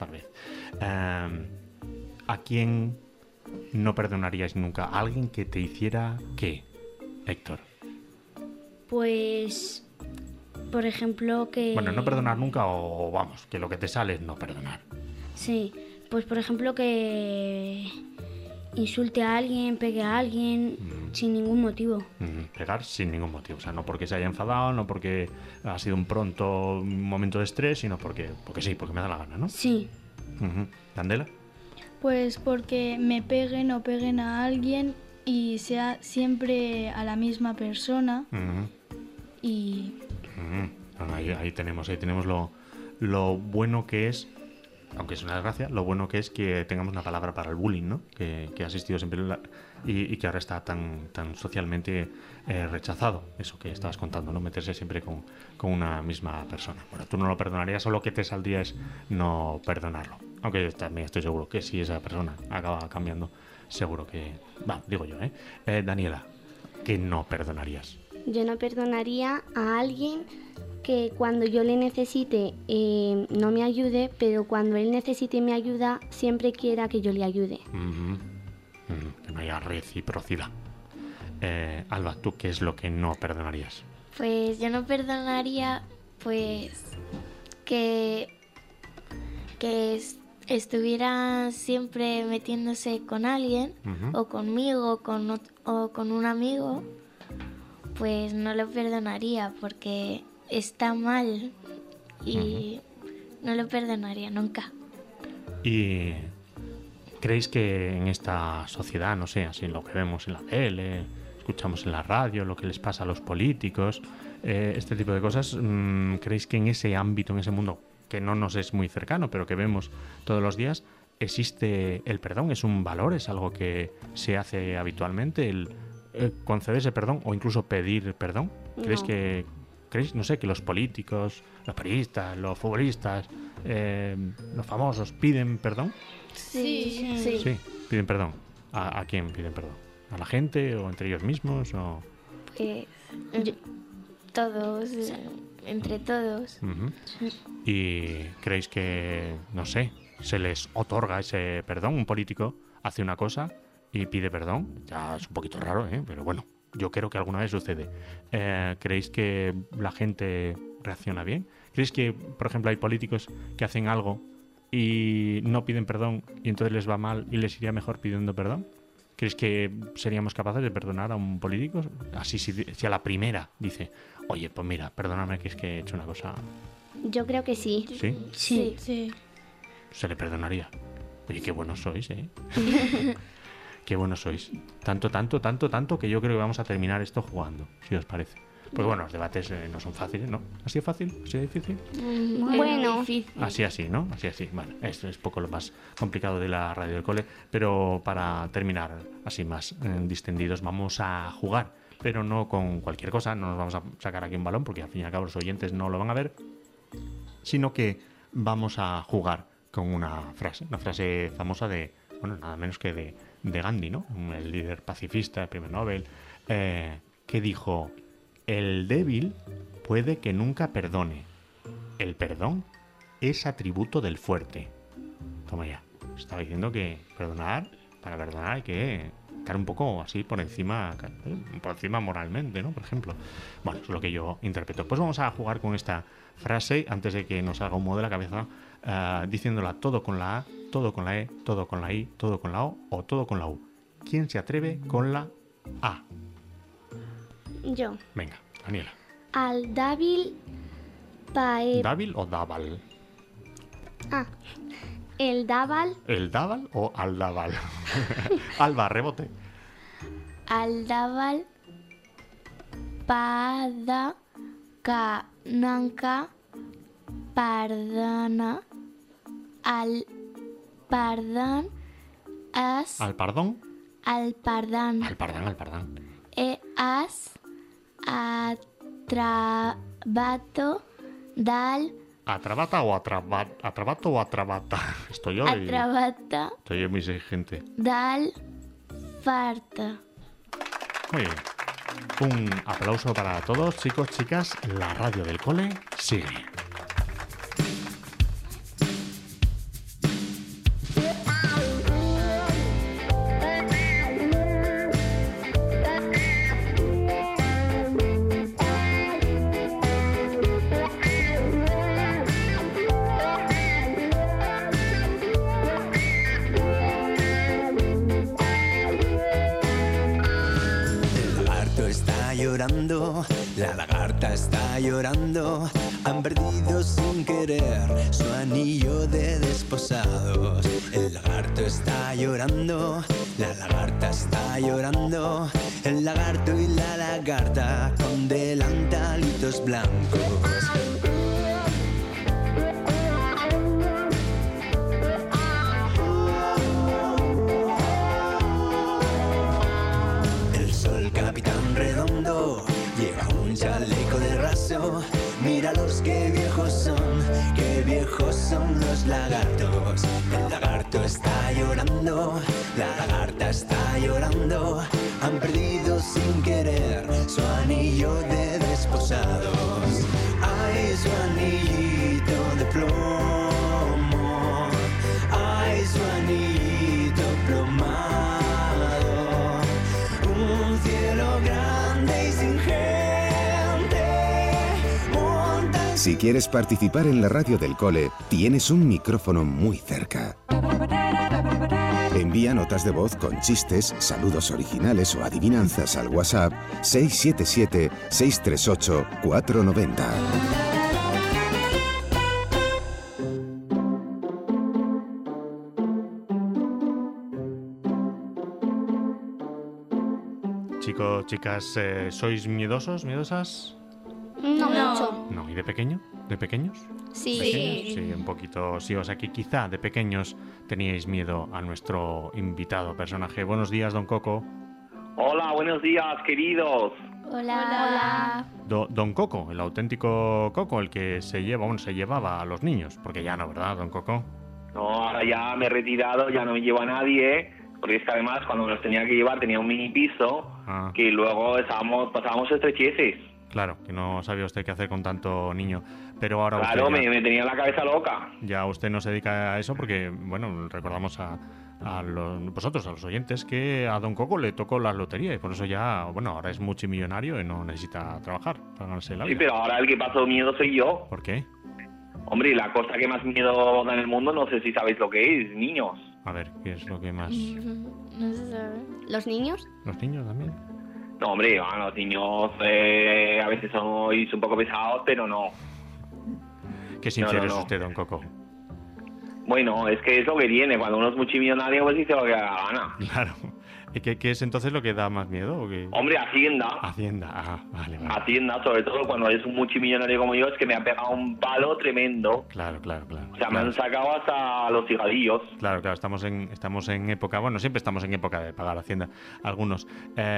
Speaker 1: ¿A quién no perdonaríais nunca? ¿A alguien que te hiciera qué, Héctor?
Speaker 7: Pues, por ejemplo, que...
Speaker 1: Bueno, no perdonar nunca o vamos, que lo que te sale es no perdonar.
Speaker 7: Sí, pues por ejemplo que insulte a alguien, pegue a alguien sin ningún motivo.
Speaker 1: Pegar sin ningún motivo, o sea, no porque se haya enfadado, no porque ha sido un momento de estrés, sino porque sí, porque me da la gana, ¿no?
Speaker 7: Sí.
Speaker 1: ¿Candela?
Speaker 9: Pues porque me peguen o peguen a alguien y sea siempre a la misma persona. Y...
Speaker 1: Bueno, ahí tenemos lo bueno que es, aunque es una desgracia, lo bueno que es que tengamos una palabra para el bullying, ¿no? Que ha existido siempre y que ahora está tan socialmente rechazado. Eso que estabas contando, ¿no? Meterse siempre con una misma persona. Bueno, tú no lo perdonarías, o lo que te saldría es no perdonarlo. Aunque también estoy seguro que si esa persona acaba cambiando, seguro que... digo yo, Daniela, ¿qué no perdonarías?
Speaker 2: Yo no perdonaría a alguien que cuando yo le necesite no me ayude, pero cuando él necesite mi ayuda siempre quiera que yo le ayude.
Speaker 1: Que no haya reciprocidad. Alba, ¿tú qué es lo que no perdonarías?
Speaker 10: Pues yo no perdonaría, pues, que estuviera siempre metiéndose con alguien, o conmigo, o con un amigo, pues no lo perdonaría porque está mal y no lo perdonaría nunca.
Speaker 1: ¿Y creéis que en esta sociedad, no sé, así lo que vemos en la tele, escuchamos en la radio, lo que les pasa a los políticos, este tipo de cosas, ¿creéis que en ese ámbito, en ese mundo que no nos es muy cercano, pero que vemos todos los días, existe el perdón? ¿Es un valor? ¿Es algo que se hace habitualmente, el concederse perdón o incluso pedir perdón? ¿Creéis que no sé, que los políticos, los periodistas, los futbolistas, los famosos piden perdón?
Speaker 2: Sí,
Speaker 1: piden perdón. ¿A quién piden perdón? ¿A la gente o entre ellos mismos? O...
Speaker 10: Pues todos, entre todos.
Speaker 1: ¿Y creéis que, no sé, se les otorga ese perdón? Un político hace una cosa y pide perdón. Ya es un poquito raro, pero bueno, yo creo que alguna vez sucede. ¿Creéis que la gente reacciona bien? ¿Creéis que, por ejemplo, hay políticos que hacen algo y no piden perdón y entonces les va mal y les iría mejor pidiendo perdón? ¿Creéis que seríamos capaces de perdonar a un político? Así, si a la primera dice, oye, pues mira, perdóname que es que he hecho una cosa...
Speaker 2: Yo creo que sí.
Speaker 1: ¿Sí?
Speaker 9: Sí.
Speaker 1: Se le perdonaría. Oye, qué buenos sois, ¿eh? Qué buenos sois. Tanto que yo creo que vamos a terminar esto jugando, si os parece. Porque bueno, los debates no son fáciles, ¿no? ¿Ha sido fácil? ¿Ha sido difícil?
Speaker 2: Bueno,
Speaker 1: Así, ¿no? Así. Bueno, esto es poco lo más complicado de la radio del cole, pero para terminar así más distendidos, vamos a jugar, pero no con cualquier cosa, no nos vamos a sacar aquí un balón, porque al fin y al cabo los oyentes no lo van a ver, sino que vamos a jugar con una frase famosa de, bueno, nada menos que de Gandhi, ¿no? El líder pacifista, el premio Nobel, que dijo: el débil puede que nunca perdone. El perdón es atributo del fuerte. Toma ya. Estaba diciendo que para perdonar hay que estar un poco así por encima moralmente, ¿no? Por ejemplo. Bueno, eso es lo que yo interpreto. Pues vamos a jugar con esta frase antes de que nos haga humo de la cabeza, diciéndola todo con la A, todo con la E, todo con la I, todo con la O todo con la U. ¿Quién se atreve con la A?
Speaker 2: Yo.
Speaker 1: Venga, Daniela.
Speaker 2: Al débil pae...
Speaker 1: ¿Dábil o dábal?
Speaker 2: El dábal.
Speaker 1: ¿El dábal o al dábal? Alba, rebote.
Speaker 10: Al dábal pada cananca pardana al pardán as...
Speaker 1: ¿Al pardón?
Speaker 10: Al pardán. E as atrabato dal...
Speaker 1: ¿Atrabata o atrabato o atrabata? Estoy muy exigente.
Speaker 10: Dal farta.
Speaker 1: Muy bien. Un aplauso para todos, chicos, chicas. La radio del cole sigue.
Speaker 11: La lagarta está llorando, han perdido sin querer su anillo de desposados. El lagarto está llorando, la lagarta está llorando, el lagarto y la lagarta con delantalitos blancos. Chaleco de raso, míralos qué viejos son los lagartos. El lagarto está llorando, la lagarta está llorando, han perdido sin querer su anillo de desposados. Ay, su anillito de plomo, ay, su anillito plomado, un cielo grande y sin gente.
Speaker 3: Si quieres participar en la radio del cole, tienes un micrófono muy cerca. Envía notas de voz con chistes, saludos originales o adivinanzas al WhatsApp 677-638-490.
Speaker 1: Chicos, chicas, ¿sois miedosos, miedosas?
Speaker 2: No mucho.
Speaker 1: No, ¿y de pequeño? ¿De pequeños?
Speaker 2: Sí.
Speaker 1: ¿Pequeños? Sí, un poquito, sí, o sea que quizá de pequeños teníais miedo a nuestro invitado personaje. Buenos días, don Coco.
Speaker 12: Hola, buenos días, queridos.
Speaker 2: Hola.
Speaker 1: Don Coco, el auténtico Coco, el que se llevaba a los niños, porque ya no, ¿verdad, don Coco?
Speaker 12: No, ahora ya me he retirado, ya no me llevo a nadie, porque es que además cuando me los tenía que llevar tenía un mini piso que luego pasábamos estrecheces.
Speaker 1: Claro, que no sabía usted qué hacer con tanto niño, pero ahora
Speaker 12: Claro,
Speaker 1: usted
Speaker 12: me tenía la cabeza loca.
Speaker 1: Ya usted no se dedica a eso porque, bueno, recordamos a vosotros, a los oyentes, que a don Coco le tocó la lotería y por eso ya, bueno, ahora es multimillonario y no necesita trabajar para ganarse la vida.
Speaker 12: Sí, pero ahora el que pasó miedo soy yo.
Speaker 1: ¿Por qué?
Speaker 12: Hombre, la cosa que más miedo da en el mundo, no sé si sabéis lo que es, niños.
Speaker 1: A ver, ¿qué es lo que más...?
Speaker 2: No se sabe. ¿Los niños?
Speaker 1: ¿Los niños también?
Speaker 12: No, hombre, bueno, los niños a veces sois un poco pesados, pero no.
Speaker 1: Qué sincero
Speaker 12: No.
Speaker 1: es usted, don Coco.
Speaker 12: Bueno, es que es lo que tiene. Cuando uno es multimillonario, pues dice lo que da la gana.
Speaker 1: Claro. ¿Y qué es entonces lo que da más miedo? ¿O qué?
Speaker 12: Hombre, Hacienda.
Speaker 1: Hacienda, vale.
Speaker 12: Hacienda, sobre todo cuando eres un multimillonario como yo, es que me ha pegado un palo tremendo.
Speaker 1: Claro.
Speaker 12: O sea, me han sacado hasta los higadillos.
Speaker 1: Claro, estamos en época, bueno, siempre estamos en época de pagar Hacienda, algunos.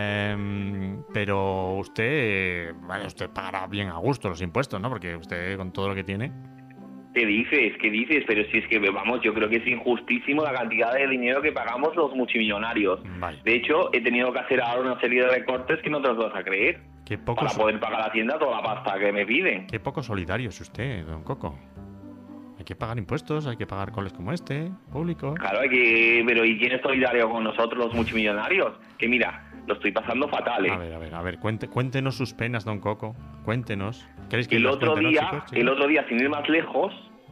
Speaker 1: Pero usted pagará bien a gusto los impuestos, ¿no? Porque usted con todo lo que tiene...
Speaker 12: ¿Qué dices? Pero si es que, vamos, yo creo que es injustísimo la cantidad de dinero que pagamos los multimillonarios.
Speaker 1: Vale.
Speaker 12: De hecho, he tenido que hacer ahora una serie de recortes que no te los vas a creer. Para poder pagar a Hacienda toda la pasta que me piden.
Speaker 1: Qué poco solidario es usted, don Coco. Hay que pagar impuestos, hay que pagar coles como este, públicos.
Speaker 12: Claro, pero ¿y quién es solidario con nosotros los multimillonarios? Que mira, lo estoy pasando fatal, ¿eh?
Speaker 1: A ver, cuéntenos sus penas, don Coco. Cuéntenos. ¿Queréis que
Speaker 12: El
Speaker 1: las
Speaker 12: otro
Speaker 1: cuente,
Speaker 12: día,
Speaker 1: chicos?
Speaker 12: el otro día, sin ir más lejos,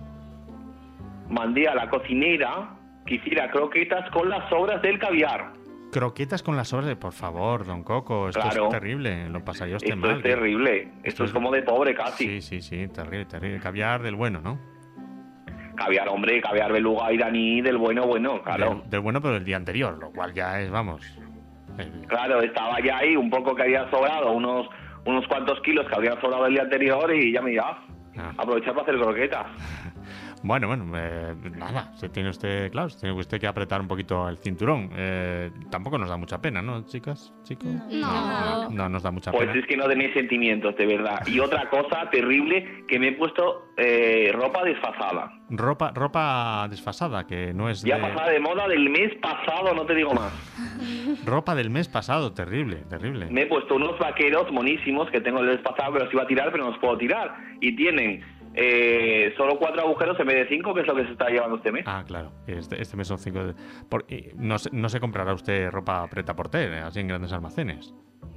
Speaker 12: mandé a la cocinera que hiciera croquetas con las sobras del caviar.
Speaker 1: Croquetas con las sobras de... Por favor, don Coco, esto
Speaker 12: Claro.
Speaker 1: es terrible. Lo pasaría usted mal.
Speaker 12: Esto es terrible. Esto es como de pobre casi.
Speaker 1: Sí, terrible. Caviar del bueno, ¿no?
Speaker 12: Caviar, hombre, caviar beluga iraní del bueno, claro.
Speaker 1: Del bueno, pero del día anterior, lo cual ya es, vamos...
Speaker 12: Claro, estaba ya ahí un poco que había sobrado, unos cuantos kilos que habían sobrado el día anterior y ya me iba aprovechar para hacer croquetas.
Speaker 1: Bueno, nada, se tiene usted, claro, se tiene usted que apretar un poquito el cinturón. Tampoco nos da mucha pena, ¿no, chicas, chicos? No nos da mucha pena.
Speaker 12: Pues es que no tenéis sentimientos, de verdad. Y otra cosa terrible, que me he puesto ropa desfasada.
Speaker 1: Ropa desfasada, que no es
Speaker 12: Ya pasada de moda del mes pasado, no te digo más.
Speaker 1: Ropa del mes pasado, terrible.
Speaker 12: Me he puesto unos vaqueros monísimos que tengo el mes pasado, que los iba a tirar, pero no los puedo tirar. Y tienen solo 4 agujeros en vez de 5, que es lo que se está llevando este mes.
Speaker 1: Ah, claro. Este mes son 5. No se comprará usted ropa prêt-à-porter, así en grandes almacenes.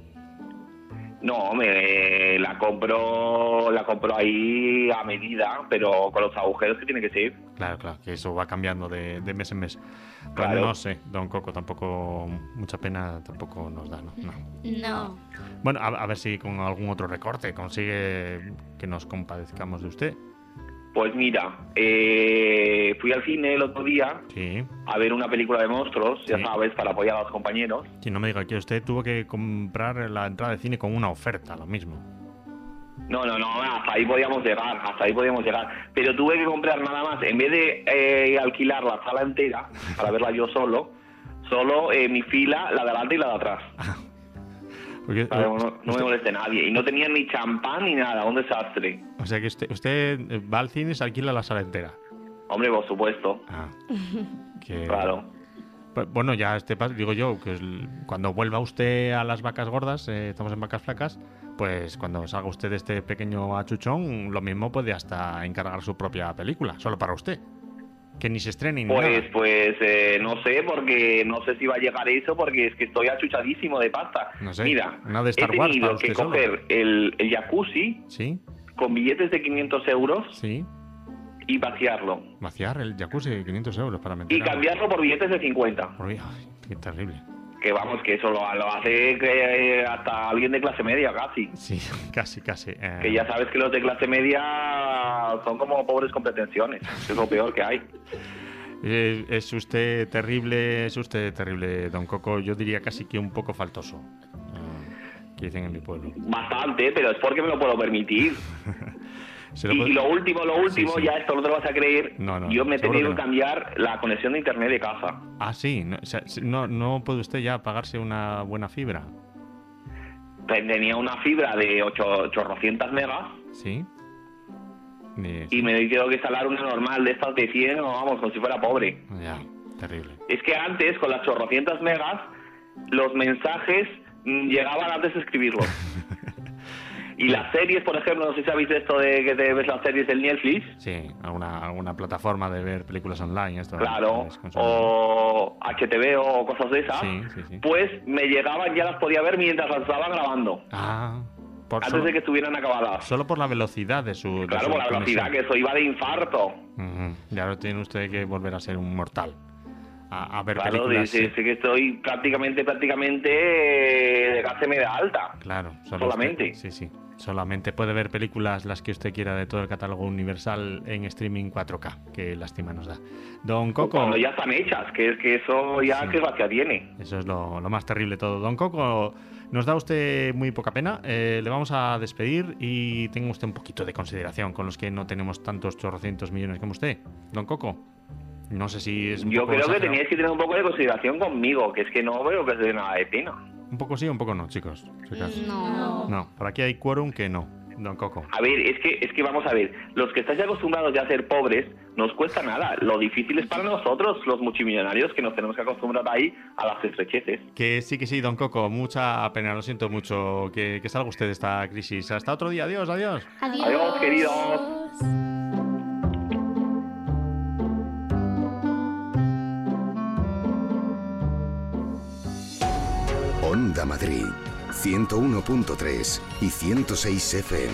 Speaker 12: No, la compro ahí a medida, pero con los agujeros que tiene que ser.
Speaker 1: Claro, que eso va cambiando de mes en mes.
Speaker 12: Claro.
Speaker 1: Bueno, no sé, don Coco, tampoco, mucha pena tampoco nos da, ¿no?
Speaker 2: No.
Speaker 1: Bueno, a ver si con algún otro recorte consigue que nos compadezcamos de usted.
Speaker 12: Pues mira, fui al cine el otro día
Speaker 1: Sí.
Speaker 12: a ver una película de monstruos, ya
Speaker 1: Sí.
Speaker 12: sabes, para apoyar a los compañeros.
Speaker 1: Si no me diga que usted tuvo que comprar la entrada de cine con una oferta, lo mismo.
Speaker 12: No, hasta ahí podíamos llegar. Pero tuve que comprar nada más, en vez de alquilar la sala entera para verla yo solo mi fila, la de adelante y la de atrás.
Speaker 1: Porque,
Speaker 12: No me moleste nadie. Y no tenía ni champán ni nada, un desastre.
Speaker 1: O sea que usted va al cine y se alquila la sala entera.
Speaker 12: Hombre, por supuesto. Claro.
Speaker 1: Pues, bueno, ya digo yo, que cuando vuelva usted a las vacas gordas, estamos en vacas flacas, pues cuando salga usted de este pequeño achuchón, lo mismo puede hasta encargar su propia película, solo para usted. Que ni se estrene ni nada.
Speaker 12: Pues no sé, porque no sé si va a llegar eso, porque es que estoy achuchadísimo de pasta.
Speaker 1: No sé,
Speaker 12: Mira,
Speaker 1: una de Star Wars
Speaker 12: he
Speaker 1: para
Speaker 12: tenido que
Speaker 1: usted
Speaker 12: coger el jacuzzi
Speaker 1: ¿Sí?
Speaker 12: con billetes de 500 euros
Speaker 1: Sí.
Speaker 12: y vaciarlo.
Speaker 1: Vaciar el jacuzzi, 500 euros para meter
Speaker 12: Y cambiarlo por billetes de 50.
Speaker 1: Ay, qué terrible.
Speaker 12: Que vamos, que eso lo hace hasta alguien de clase media casi.
Speaker 1: Sí, casi.
Speaker 12: Que ya sabes que los de clase media son como pobres con pretensiones. Es lo peor que hay.
Speaker 1: Es usted terrible, don Coco. Yo diría casi que un poco faltoso, que dicen en mi pueblo.
Speaker 12: Bastante, pero es porque me lo puedo permitir. Y lo último,
Speaker 1: Sí.
Speaker 12: ya esto no te lo vas a creer,
Speaker 1: No,
Speaker 12: yo me he
Speaker 1: seguro
Speaker 12: tenido
Speaker 1: que
Speaker 12: que cambiar la conexión de internet de casa.
Speaker 1: Ah, sí. No, o sea, no puede usted ya pagarse una buena fibra.
Speaker 12: Tenía una fibra de 800 megas
Speaker 1: Sí.
Speaker 12: y me tengo que instalar una normal de estas de 100 o vamos, como si fuera pobre.
Speaker 1: Ya, terrible.
Speaker 12: Es que antes, con las 800 megas, los mensajes llegaban antes de escribirlos. Y las series, por ejemplo, no sé si habéis esto de que te ves las series del Netflix.
Speaker 1: Sí, alguna plataforma de ver películas online. Esto,
Speaker 12: Claro, o HTV o cosas de esas.
Speaker 1: Sí.
Speaker 12: Pues me llegaban, ya las podía ver mientras las estaban grabando.
Speaker 1: Ah,
Speaker 12: Antes de que estuvieran acabadas.
Speaker 1: Solo por la velocidad de su...
Speaker 12: Claro,
Speaker 1: de su
Speaker 12: por la velocidad,
Speaker 1: conexión.
Speaker 12: que eso iba de infarto.
Speaker 1: Ya lo tiene usted que volver a ser un mortal. A ver
Speaker 12: Claro,
Speaker 1: películas.
Speaker 12: sí, que estoy prácticamente de clase media alta.
Speaker 1: Claro,
Speaker 12: solamente.
Speaker 1: Sí. Solamente puede ver películas las que usted quiera de todo el catálogo universal en streaming 4K. Qué lástima nos da. Don Coco...
Speaker 12: Cuando ya están hechas, que eso ya que gracia tiene.
Speaker 1: Eso es lo más terrible de todo. Don Coco, nos da usted muy poca pena. Le vamos a despedir y tenga usted un poquito de consideración con los que no tenemos tantos chorrocientos millones como usted. Don Coco, no sé si es un
Speaker 12: Yo
Speaker 1: poco
Speaker 12: creo que
Speaker 1: exagerado.
Speaker 12: teníais que tener un poco de consideración conmigo, que es que no veo que se dé nada de pena.
Speaker 1: Un poco sí, un poco no, chicos. Chicas.
Speaker 2: No.
Speaker 1: No, por aquí hay quórum que no, don Coco.
Speaker 12: A ver, es que vamos a ver, los que estáis acostumbrados ya a ser pobres, no os cuesta nada. Lo difícil es para nosotros, los multimillonarios, que nos tenemos que acostumbrar ahí a las estrecheces.
Speaker 1: Que sí, don Coco, mucha pena, lo siento mucho que salga usted de esta crisis. Hasta otro día, adiós.
Speaker 12: Adiós, queridos.
Speaker 3: Onda Madrid, 101.3 y 106 FM.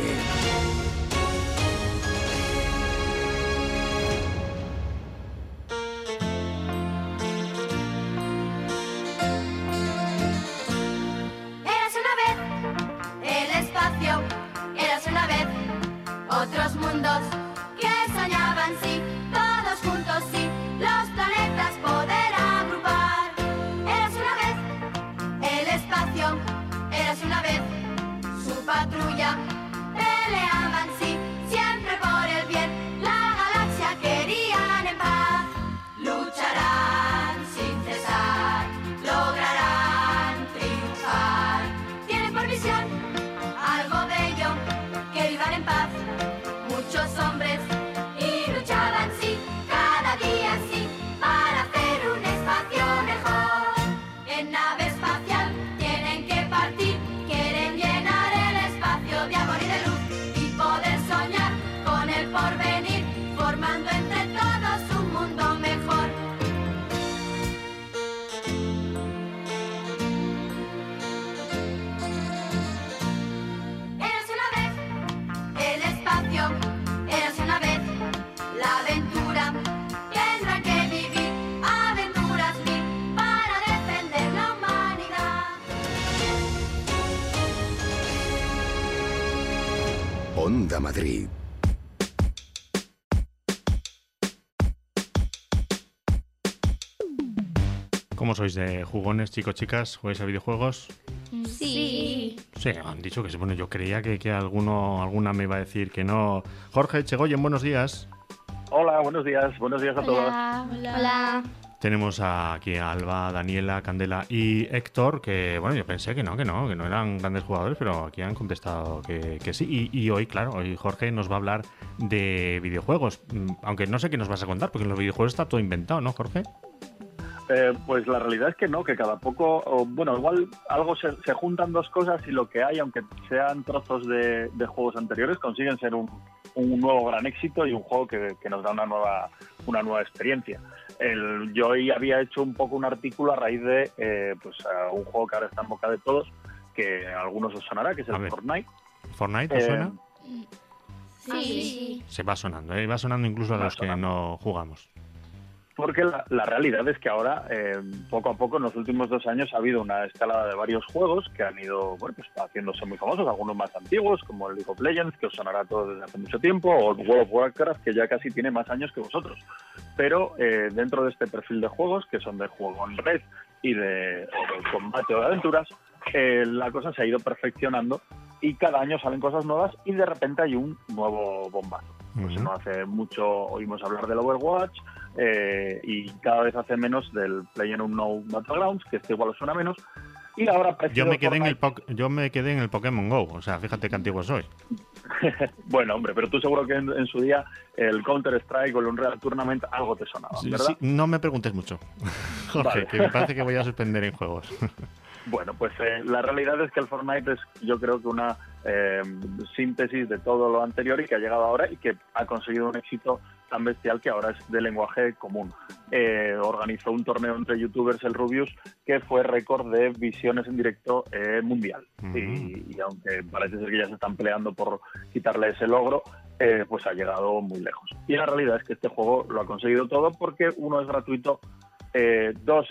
Speaker 13: Érase una vez el espacio, érase una vez otros mundos que soñaban, sí, todos juntos, sí, los planetas poder agrupar. Érase una vez el espacio, érase una vez su patrulla, peleaban, sí, siempre por el bien, la galaxia querían en paz. Lucharán sin cesar, lograrán triunfar. Tienen por visión algo bello, que vivan en paz muchos hombres y luchaban, sí, cada día, sí, para hacer un espacio mejor. En nave espacial tienen que partir, quieren llenar el espacio de amor y de luz y poder soñar con el porvenir, formando entre todos un mundo mejor. Érase una vez el espacio, érase una vez la aventura. Tendrán que vivir aventuras mil para defender la humanidad.
Speaker 3: Onda Madrid.
Speaker 1: ¿Cómo sois de jugones, chicos, chicas? ¿Jugáis a videojuegos?
Speaker 2: Sí.
Speaker 1: Sí, han dicho que sí. Bueno, yo creía que alguna me iba a decir que no. Jorge Chegoyen, buenos días.
Speaker 14: Hola, buenos días a todos.
Speaker 2: Hola.
Speaker 1: Tenemos aquí a Alba, Daniela, Candela y Héctor, que bueno, yo pensé que no eran grandes jugadores, pero aquí han contestado que sí. Y hoy, claro, hoy Jorge nos va a hablar de videojuegos, aunque no sé qué nos vas a contar, porque en los videojuegos está todo inventado, ¿no, Jorge?
Speaker 14: Pues la realidad es que no, que cada poco, bueno, igual algo se juntan dos cosas y lo que hay, aunque sean trozos de juegos anteriores, consiguen ser un nuevo gran éxito y un juego que nos da una nueva experiencia. Yo hoy había hecho un poco un artículo a raíz de un juego que ahora está en boca de todos, que a algunos os sonará, que es el Fortnite.
Speaker 1: ¿Fortnite os suena?
Speaker 10: Sí.
Speaker 1: Se va sonando, va sonando incluso a los que no jugamos.
Speaker 14: Porque la realidad es que ahora, poco a poco, en los últimos 2 años ha habido una escalada de varios juegos que han ido haciéndose muy famosos, algunos más antiguos, como el League of Legends, que os sonará a todos desde hace mucho tiempo, o el World of Warcraft, que ya casi tiene más años que vosotros. Pero dentro de este perfil de juegos, que son de juego en red y de combate o de aventuras, la cosa se ha ido perfeccionando y cada año salen cosas nuevas y de repente hay un nuevo bombazo. Pues no hace mucho oímos hablar del Overwatch, y cada vez hace menos del PlayerUnknown's Battlegrounds, que este igual os suena menos, y ahora
Speaker 1: yo me quedé en el Pokémon GO, o sea, fíjate qué antiguo soy.
Speaker 14: Bueno, hombre, pero tú seguro que en su día el Counter-Strike o el Unreal Tournament algo te sonaba, ¿verdad?
Speaker 1: Sí, no me preguntes mucho, Jorge, vale. Que me parece que voy a suspender en juegos.
Speaker 14: Bueno, pues la realidad es que el Fortnite es, yo creo que una síntesis de todo lo anterior y que ha llegado ahora y que ha conseguido un éxito tan bestial que ahora es de lenguaje común. Organizó un torneo entre youtubers, el Rubius, que fue récord de visiones en directo mundial. Y aunque parece ser que ya se están peleando por quitarle ese logro, pues ha llegado muy lejos. Y la realidad es que este juego lo ha conseguido todo porque, uno, es gratuito, 2,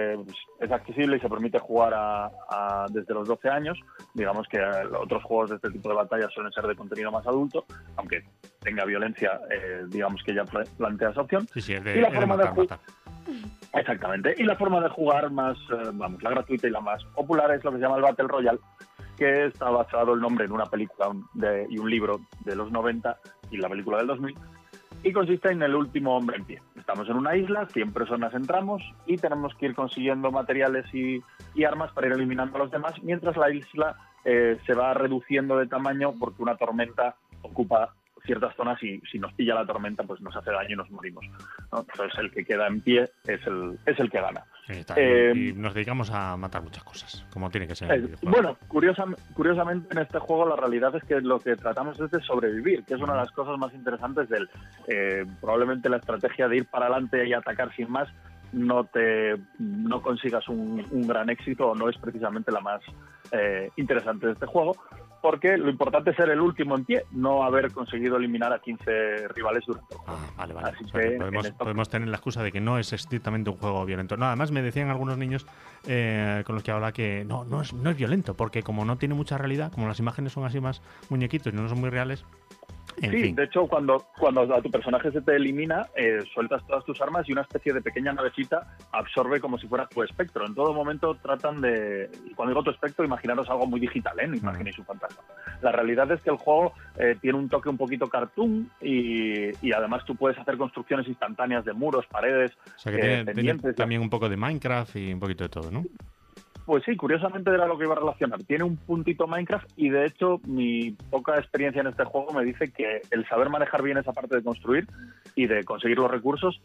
Speaker 14: es accesible y se permite jugar desde los 12 años. Digamos que otros juegos de este tipo de batalla suelen ser de contenido más adulto, aunque tenga violencia, digamos que ya plantea esa opción.
Speaker 1: Sí, es
Speaker 14: y la forma de
Speaker 1: matar.
Speaker 14: Exactamente. Y la forma de jugar más, la gratuita y la más popular es lo que se llama el Battle Royale, que está basado el nombre en una película y un libro de los 90 y la película del 2000. Y consiste en el último hombre en pie. Estamos en una isla, 100 personas entramos y tenemos que ir consiguiendo materiales y armas para ir eliminando a los demás, mientras la isla se va reduciendo de tamaño porque una tormenta ocupa ciertas zonas y si nos pilla la tormenta pues nos hace daño y nos morimos, ¿no? Entonces el que queda en pie es el que gana.
Speaker 1: Y nos dedicamos a matar muchas cosas, como tiene que ser.
Speaker 14: Bueno, curiosamente en este juego la realidad es que lo que tratamos es de sobrevivir, que es una de las cosas más interesantes del probablemente la estrategia de ir para adelante y atacar sin más no consigas un gran éxito, o no es precisamente la más interesante de este juego, porque lo importante es ser el último en pie, no haber conseguido eliminar a 15 rivales durante el juego.
Speaker 1: Vale.
Speaker 14: Así
Speaker 1: o sea, que podemos tener la excusa de que no es estrictamente un juego violento. No, además me decían algunos niños con los que hablaba que no es violento, porque como no tiene mucha realidad, como las imágenes son así más muñequitos y no son muy reales. En fin.
Speaker 14: De hecho, cuando a tu personaje se te elimina, sueltas todas tus armas y una especie de pequeña navecita absorbe como si fuera tu espectro. En todo momento tratan de... Cuando digo tu espectro, imaginaros algo muy digital, no imaginéis un fantasma. La realidad es que el juego tiene un toque un poquito cartoon y además tú puedes hacer construcciones instantáneas de muros, paredes,
Speaker 1: o sea que tiene también un poco de Minecraft y un poquito de todo, ¿no?
Speaker 14: Pues sí, curiosamente era lo que iba a relacionar. Tiene un puntito Minecraft y de hecho mi poca experiencia en este juego me dice que el saber manejar bien esa parte de construir y de conseguir los recursos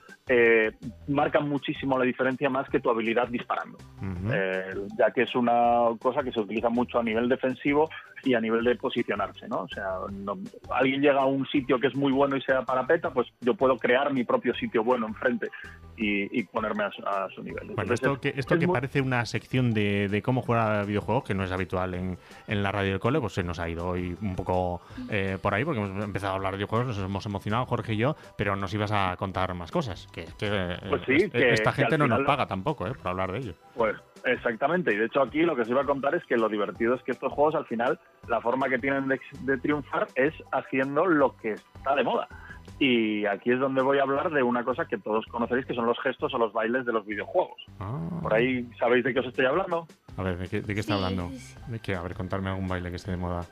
Speaker 14: marca muchísimo la diferencia más que tu habilidad disparando. Ya que es una cosa que se utiliza mucho a nivel defensivo y a nivel de posicionarse, ¿no? O sea, alguien llega a un sitio que es muy bueno y se da parapeta, pues yo puedo crear mi propio sitio bueno enfrente y ponerme a su nivel.
Speaker 1: Bueno, esto que parece una sección de cómo jugar a videojuegos, que no es habitual en la radio del cole, pues se nos ha ido hoy un poco por ahí, porque hemos empezado a hablar de videojuegos, nos hemos emocionado, Jorge y yo, pero nos ibas a contar más cosas,
Speaker 14: pues sí,
Speaker 1: esta gente no nos paga tampoco por hablar de ello.
Speaker 14: Pues exactamente, y de hecho aquí lo que os iba a contar es que lo divertido es que estos juegos al final, la forma que tienen de triunfar es haciendo lo que está de moda. Y aquí es donde voy a hablar de una cosa que todos conoceréis, que son los gestos o los bailes de los videojuegos. ¿Por ahí sabéis de qué os estoy hablando?
Speaker 1: A ver, ¿de qué está hablando? ¿De qué? A ver, contarme algún baile que esté de moda.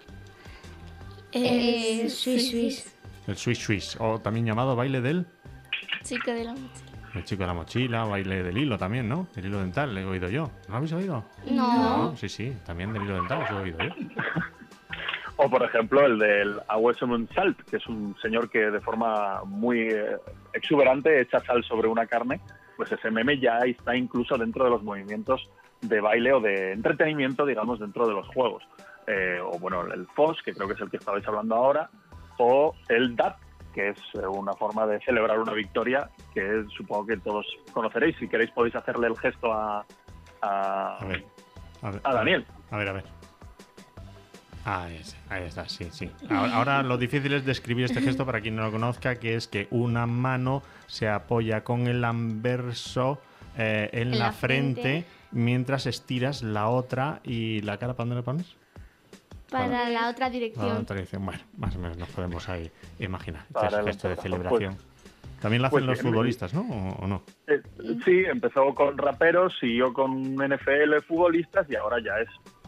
Speaker 10: El Swiss.
Speaker 1: El Swiss, o también llamado baile del...
Speaker 10: Chico de la mochila.
Speaker 1: El chico de la mochila, baile del hilo también, ¿no? El hilo dental, lo he oído yo. ¿No lo habéis oído?
Speaker 10: No.
Speaker 1: Sí, también del hilo dental lo he oído yo.
Speaker 14: O, por ejemplo, el del Awesome Salt, que es un señor que de forma muy exuberante echa sal sobre una carne. Pues ese meme ya está incluso dentro de los movimientos de baile o de entretenimiento, digamos, dentro de los juegos. O, bueno, el FOS, que creo que es el que estabais hablando ahora, o el DAP, que es una forma de celebrar una victoria que supongo que todos conoceréis. Si queréis podéis hacerle el gesto a Daniel.
Speaker 1: A ver. Ahí está, sí. Ahora lo difícil es describir este gesto para quien no lo conozca, que es que una mano se apoya con el anverso en la frente mientras estiras la otra y la cara, ¿para dónde le pones?
Speaker 2: Para la otra dirección.
Speaker 1: La otra dirección. Bueno, más o menos nos podemos ahí imaginar. Este
Speaker 14: Para
Speaker 1: es gesto de celebración. También lo hacen los futbolistas, ¿no? ¿O no?
Speaker 14: Sí, empezó con raperos, siguió con NFL futbolistas y ahora ya es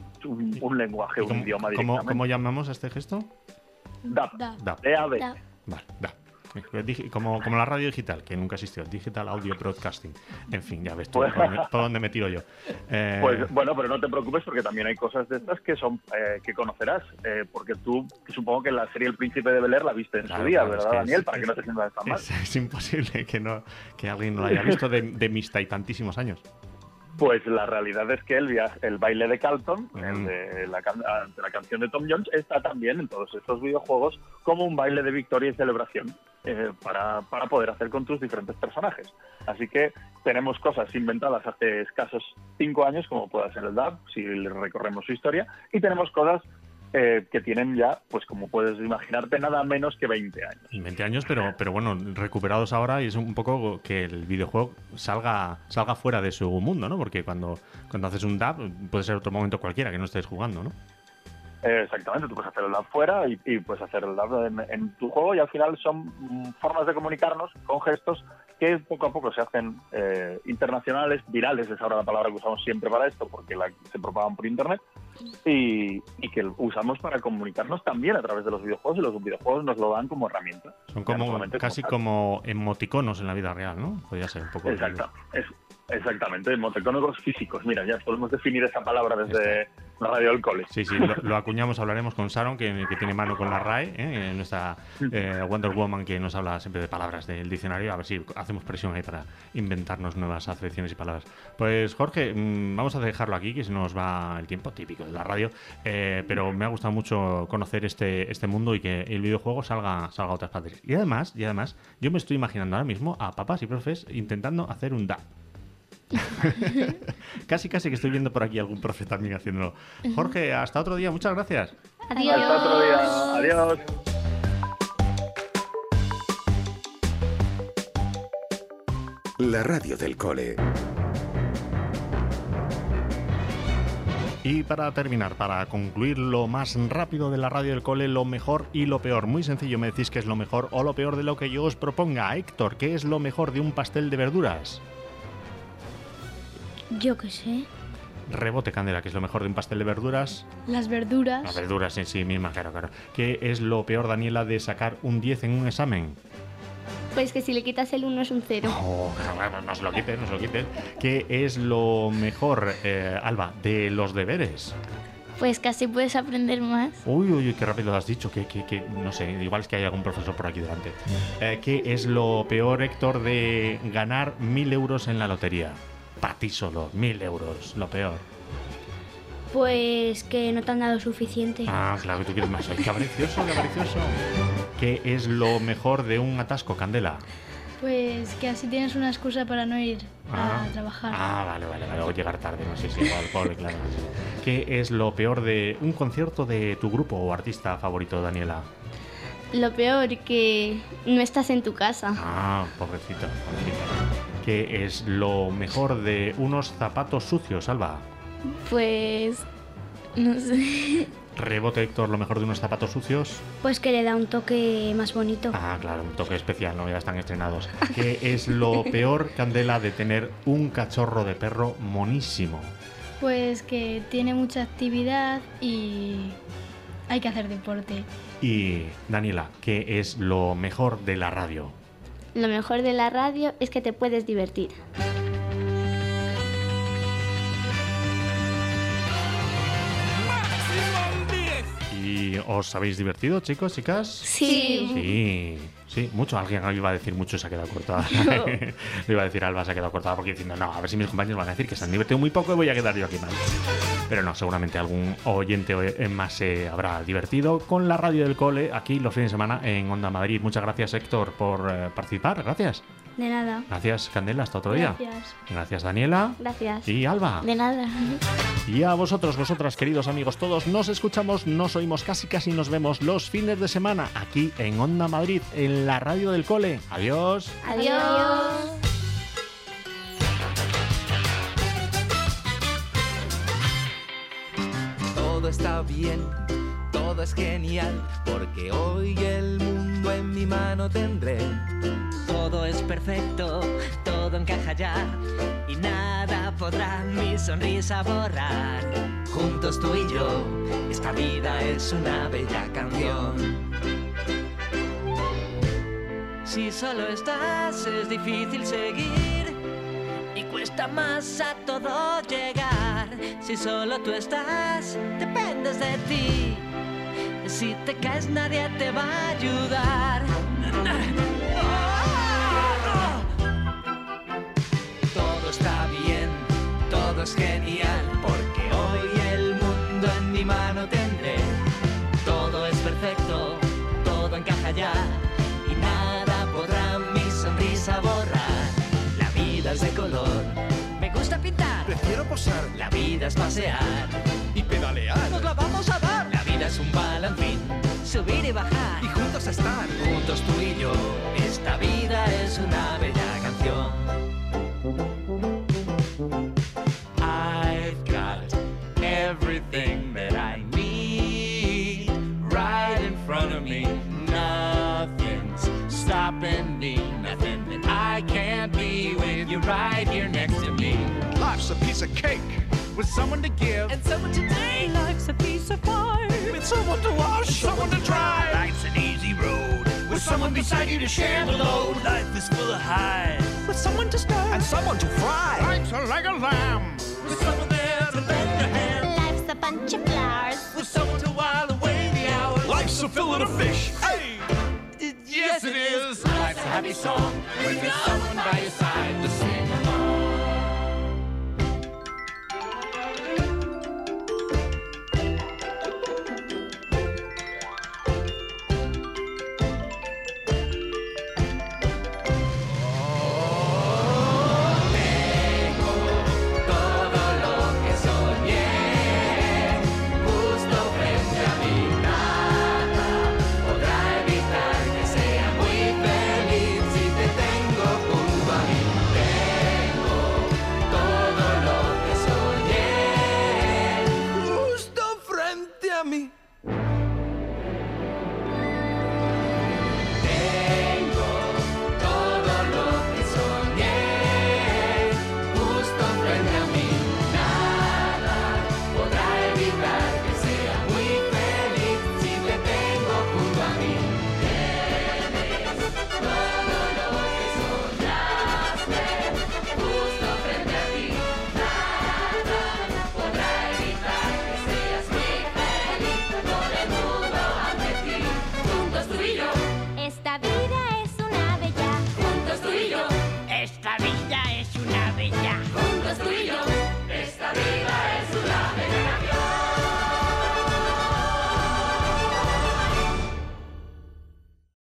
Speaker 14: un lenguaje, un idioma directamente.
Speaker 1: ¿Cómo llamamos a este gesto?
Speaker 14: DAB.
Speaker 1: DAB.
Speaker 14: DAB.
Speaker 1: Vale, DAB. Como la radio digital, que nunca existió, Digital Audio Broadcasting. En fin, ya ves tú por dónde me tiro yo.
Speaker 14: Pues bueno, pero no te preocupes porque también hay cosas de estas que son que conocerás, porque tú supongo que la serie El Príncipe de Bel-Air la viste en su día, ¿verdad, Daniel? Para que no te sientas tan mal.
Speaker 1: Es imposible que alguien no la haya visto de mis tantísimos años.
Speaker 14: Pues la realidad es que el baile de Carlton, de la canción de Tom Jones, está también en todos estos videojuegos como un baile de victoria y celebración para poder hacer con tus diferentes personajes. Así que tenemos cosas inventadas hace escasos 5 años, como puede ser el DAB, si recorremos su historia, y tenemos cosas que tienen ya, pues como puedes imaginarte, nada menos que 20 años.
Speaker 1: 20 años, pero bueno, recuperados ahora, y es un poco que el videojuego salga fuera de su mundo, ¿no? Porque cuando haces un DAB puede ser otro momento cualquiera que no estés jugando, ¿no?
Speaker 14: Exactamente, tú puedes hacer el DAB fuera y puedes hacer el DAB en tu juego, y al final son formas de comunicarnos con gestos que poco a poco se hacen internacionales, virales es ahora la palabra que usamos siempre para esto, porque se propagan por internet, y que usamos para comunicarnos también a través de los videojuegos, y los videojuegos nos lo dan como herramienta.
Speaker 1: Son casi como emoticonos en la vida real, ¿no? Podría ser un poco...
Speaker 14: Exactamente, emoticonos físicos. Mira, ya podemos definir esa palabra desde la radio del cole.
Speaker 1: Sí, lo acuñamos, hablaremos con Sharon, que tiene mano con la RAE, nuestra Wonder Woman, que nos habla siempre de palabras del diccionario, a ver si hacemos presión ahí para inventarnos nuevas acepciones y palabras. Pues Jorge, vamos a dejarlo aquí, que se nos va el tiempo, típico de la radio, pero me ha gustado mucho conocer este mundo y que el videojuego salga a otras partes. Y además, yo me estoy imaginando ahora mismo a papás y profes intentando hacer un DAB. casi que estoy viendo por aquí algún profe también haciéndolo. Jorge, hasta otro día, muchas gracias.
Speaker 2: Adiós.
Speaker 14: Hasta otro día, adiós.
Speaker 3: La radio del cole.
Speaker 1: Y para terminar, para concluir lo más rápido de la radio del cole, lo mejor y lo peor. Muy sencillo, me decís qué es lo mejor o lo peor de lo que yo os proponga. Héctor, ¿qué es lo mejor de un pastel de verduras?
Speaker 7: Yo qué sé.
Speaker 1: Rebote, Candela, ¿qué es lo mejor de un pastel de verduras?
Speaker 9: Las verduras.
Speaker 1: Las verduras en sí mismas, claro. ¿Qué es lo peor, Daniela, de sacar un 10 en un examen?
Speaker 2: Pues que si le quitas el 1 es un 0.
Speaker 1: No se lo quites. ¿Qué es lo mejor, Alba, de los deberes?
Speaker 10: Pues casi puedes aprender más.
Speaker 1: Uy, qué rápido lo has dicho, que no sé, igual es que hay algún profesor por aquí delante. ¿Qué es lo peor, Héctor, de ganar 1.000 euros en la lotería? Para ti solo, 1.000 euros, lo peor.
Speaker 7: Pues que no te han dado suficiente.
Speaker 1: Ah, claro, que tú quieres más. ¡Qué avaricioso! ¿Qué es lo mejor de un atasco, Candela?
Speaker 9: Pues que así tienes una excusa para no ir a trabajar.
Speaker 1: Vale. O llegar tarde, no sé si igual, pobre, claro. ¿Qué es lo peor de un concierto de tu grupo o artista favorito, Daniela?
Speaker 2: Lo peor, que no estás en tu casa.
Speaker 1: Pobrecita. ¿Qué es lo mejor de unos zapatos sucios, Alba?
Speaker 2: Pues... no sé.
Speaker 1: Rebote, Héctor, lo mejor de unos zapatos sucios.
Speaker 7: Pues que le da un toque más bonito.
Speaker 1: Claro, un toque especial, ¿no? Ya están estrenados. ¿Qué es lo peor, Candela, de tener un cachorro de perro monísimo?
Speaker 9: Pues que tiene mucha actividad y hay que hacer deporte.
Speaker 1: Y, Daniela, ¿qué es lo mejor de la radio?
Speaker 2: Lo mejor de la radio es que te puedes divertir.
Speaker 1: ¿Y os habéis divertido, chicos, chicas?
Speaker 2: Sí,
Speaker 1: mucho. Alguien iba a decir mucho, se ha quedado cortada.
Speaker 2: No.
Speaker 1: Le iba a decir Alba, se ha quedado cortada porque diciendo, no, a ver si mis compañeros van a decir que se han divertido muy poco y voy a quedar yo aquí mal. Pero no, seguramente algún oyente más se habrá divertido con la radio del cole aquí los fines de semana en Onda Madrid. Muchas gracias, Héctor, por participar. Gracias.
Speaker 7: De nada.
Speaker 1: Gracias, Candela, hasta otro día.
Speaker 7: Gracias.
Speaker 1: Gracias, Daniela.
Speaker 2: Gracias.
Speaker 1: Y Alba.
Speaker 10: De nada.
Speaker 1: Y a vosotros, queridos amigos todos, nos escuchamos, nos oímos, casi nos vemos los fines de semana aquí en Onda Madrid, en la radio del cole. Adiós.
Speaker 2: Adiós.
Speaker 11: Todo está bien, todo es genial, porque hoy el mundo en mi mano tendré. Todo es perfecto, todo encaja ya, y nada podrá mi sonrisa borrar. Juntos tú y yo, esta vida es una bella canción. Si solo estás es difícil seguir y cuesta más a todo llegar. Si solo tú estás, dependes de ti. Si te caes nadie te va a ayudar. Todo está bien, todo es genial, porque hoy el mundo en mi mano tendré. Todo es perfecto, todo encaja ya, y nada podrá mi sonrisa borrar. La vida es de color, me gusta pintar,
Speaker 15: prefiero posar.
Speaker 11: La vida es pasear
Speaker 15: y pedalear.
Speaker 11: Nos la vamos a dar. La vida es un balancín, subir y bajar,
Speaker 15: y juntos estar.
Speaker 11: Juntos tú y yo, esta vida es una bella canción. I've got everything that I need right in front of me. Nothing's stopping me, nothing that I can't be with you right here next to me.
Speaker 15: Life's a piece of cake with someone to give
Speaker 11: and someone to take.
Speaker 16: Life's a piece of pie
Speaker 15: with someone to wash, someone to dry.
Speaker 16: Life's an easy road
Speaker 15: with someone beside you to share the load.
Speaker 16: Life is full of highs
Speaker 15: with someone to stir and someone to fry.
Speaker 16: Life's like a lamb
Speaker 15: with someone there to lend a hand.
Speaker 6: Life's a bunch of flowers
Speaker 15: with someone to while away the hours. Life's a fillet of fish. Hey, yes it is.
Speaker 11: Life's a happy song with someone by your side.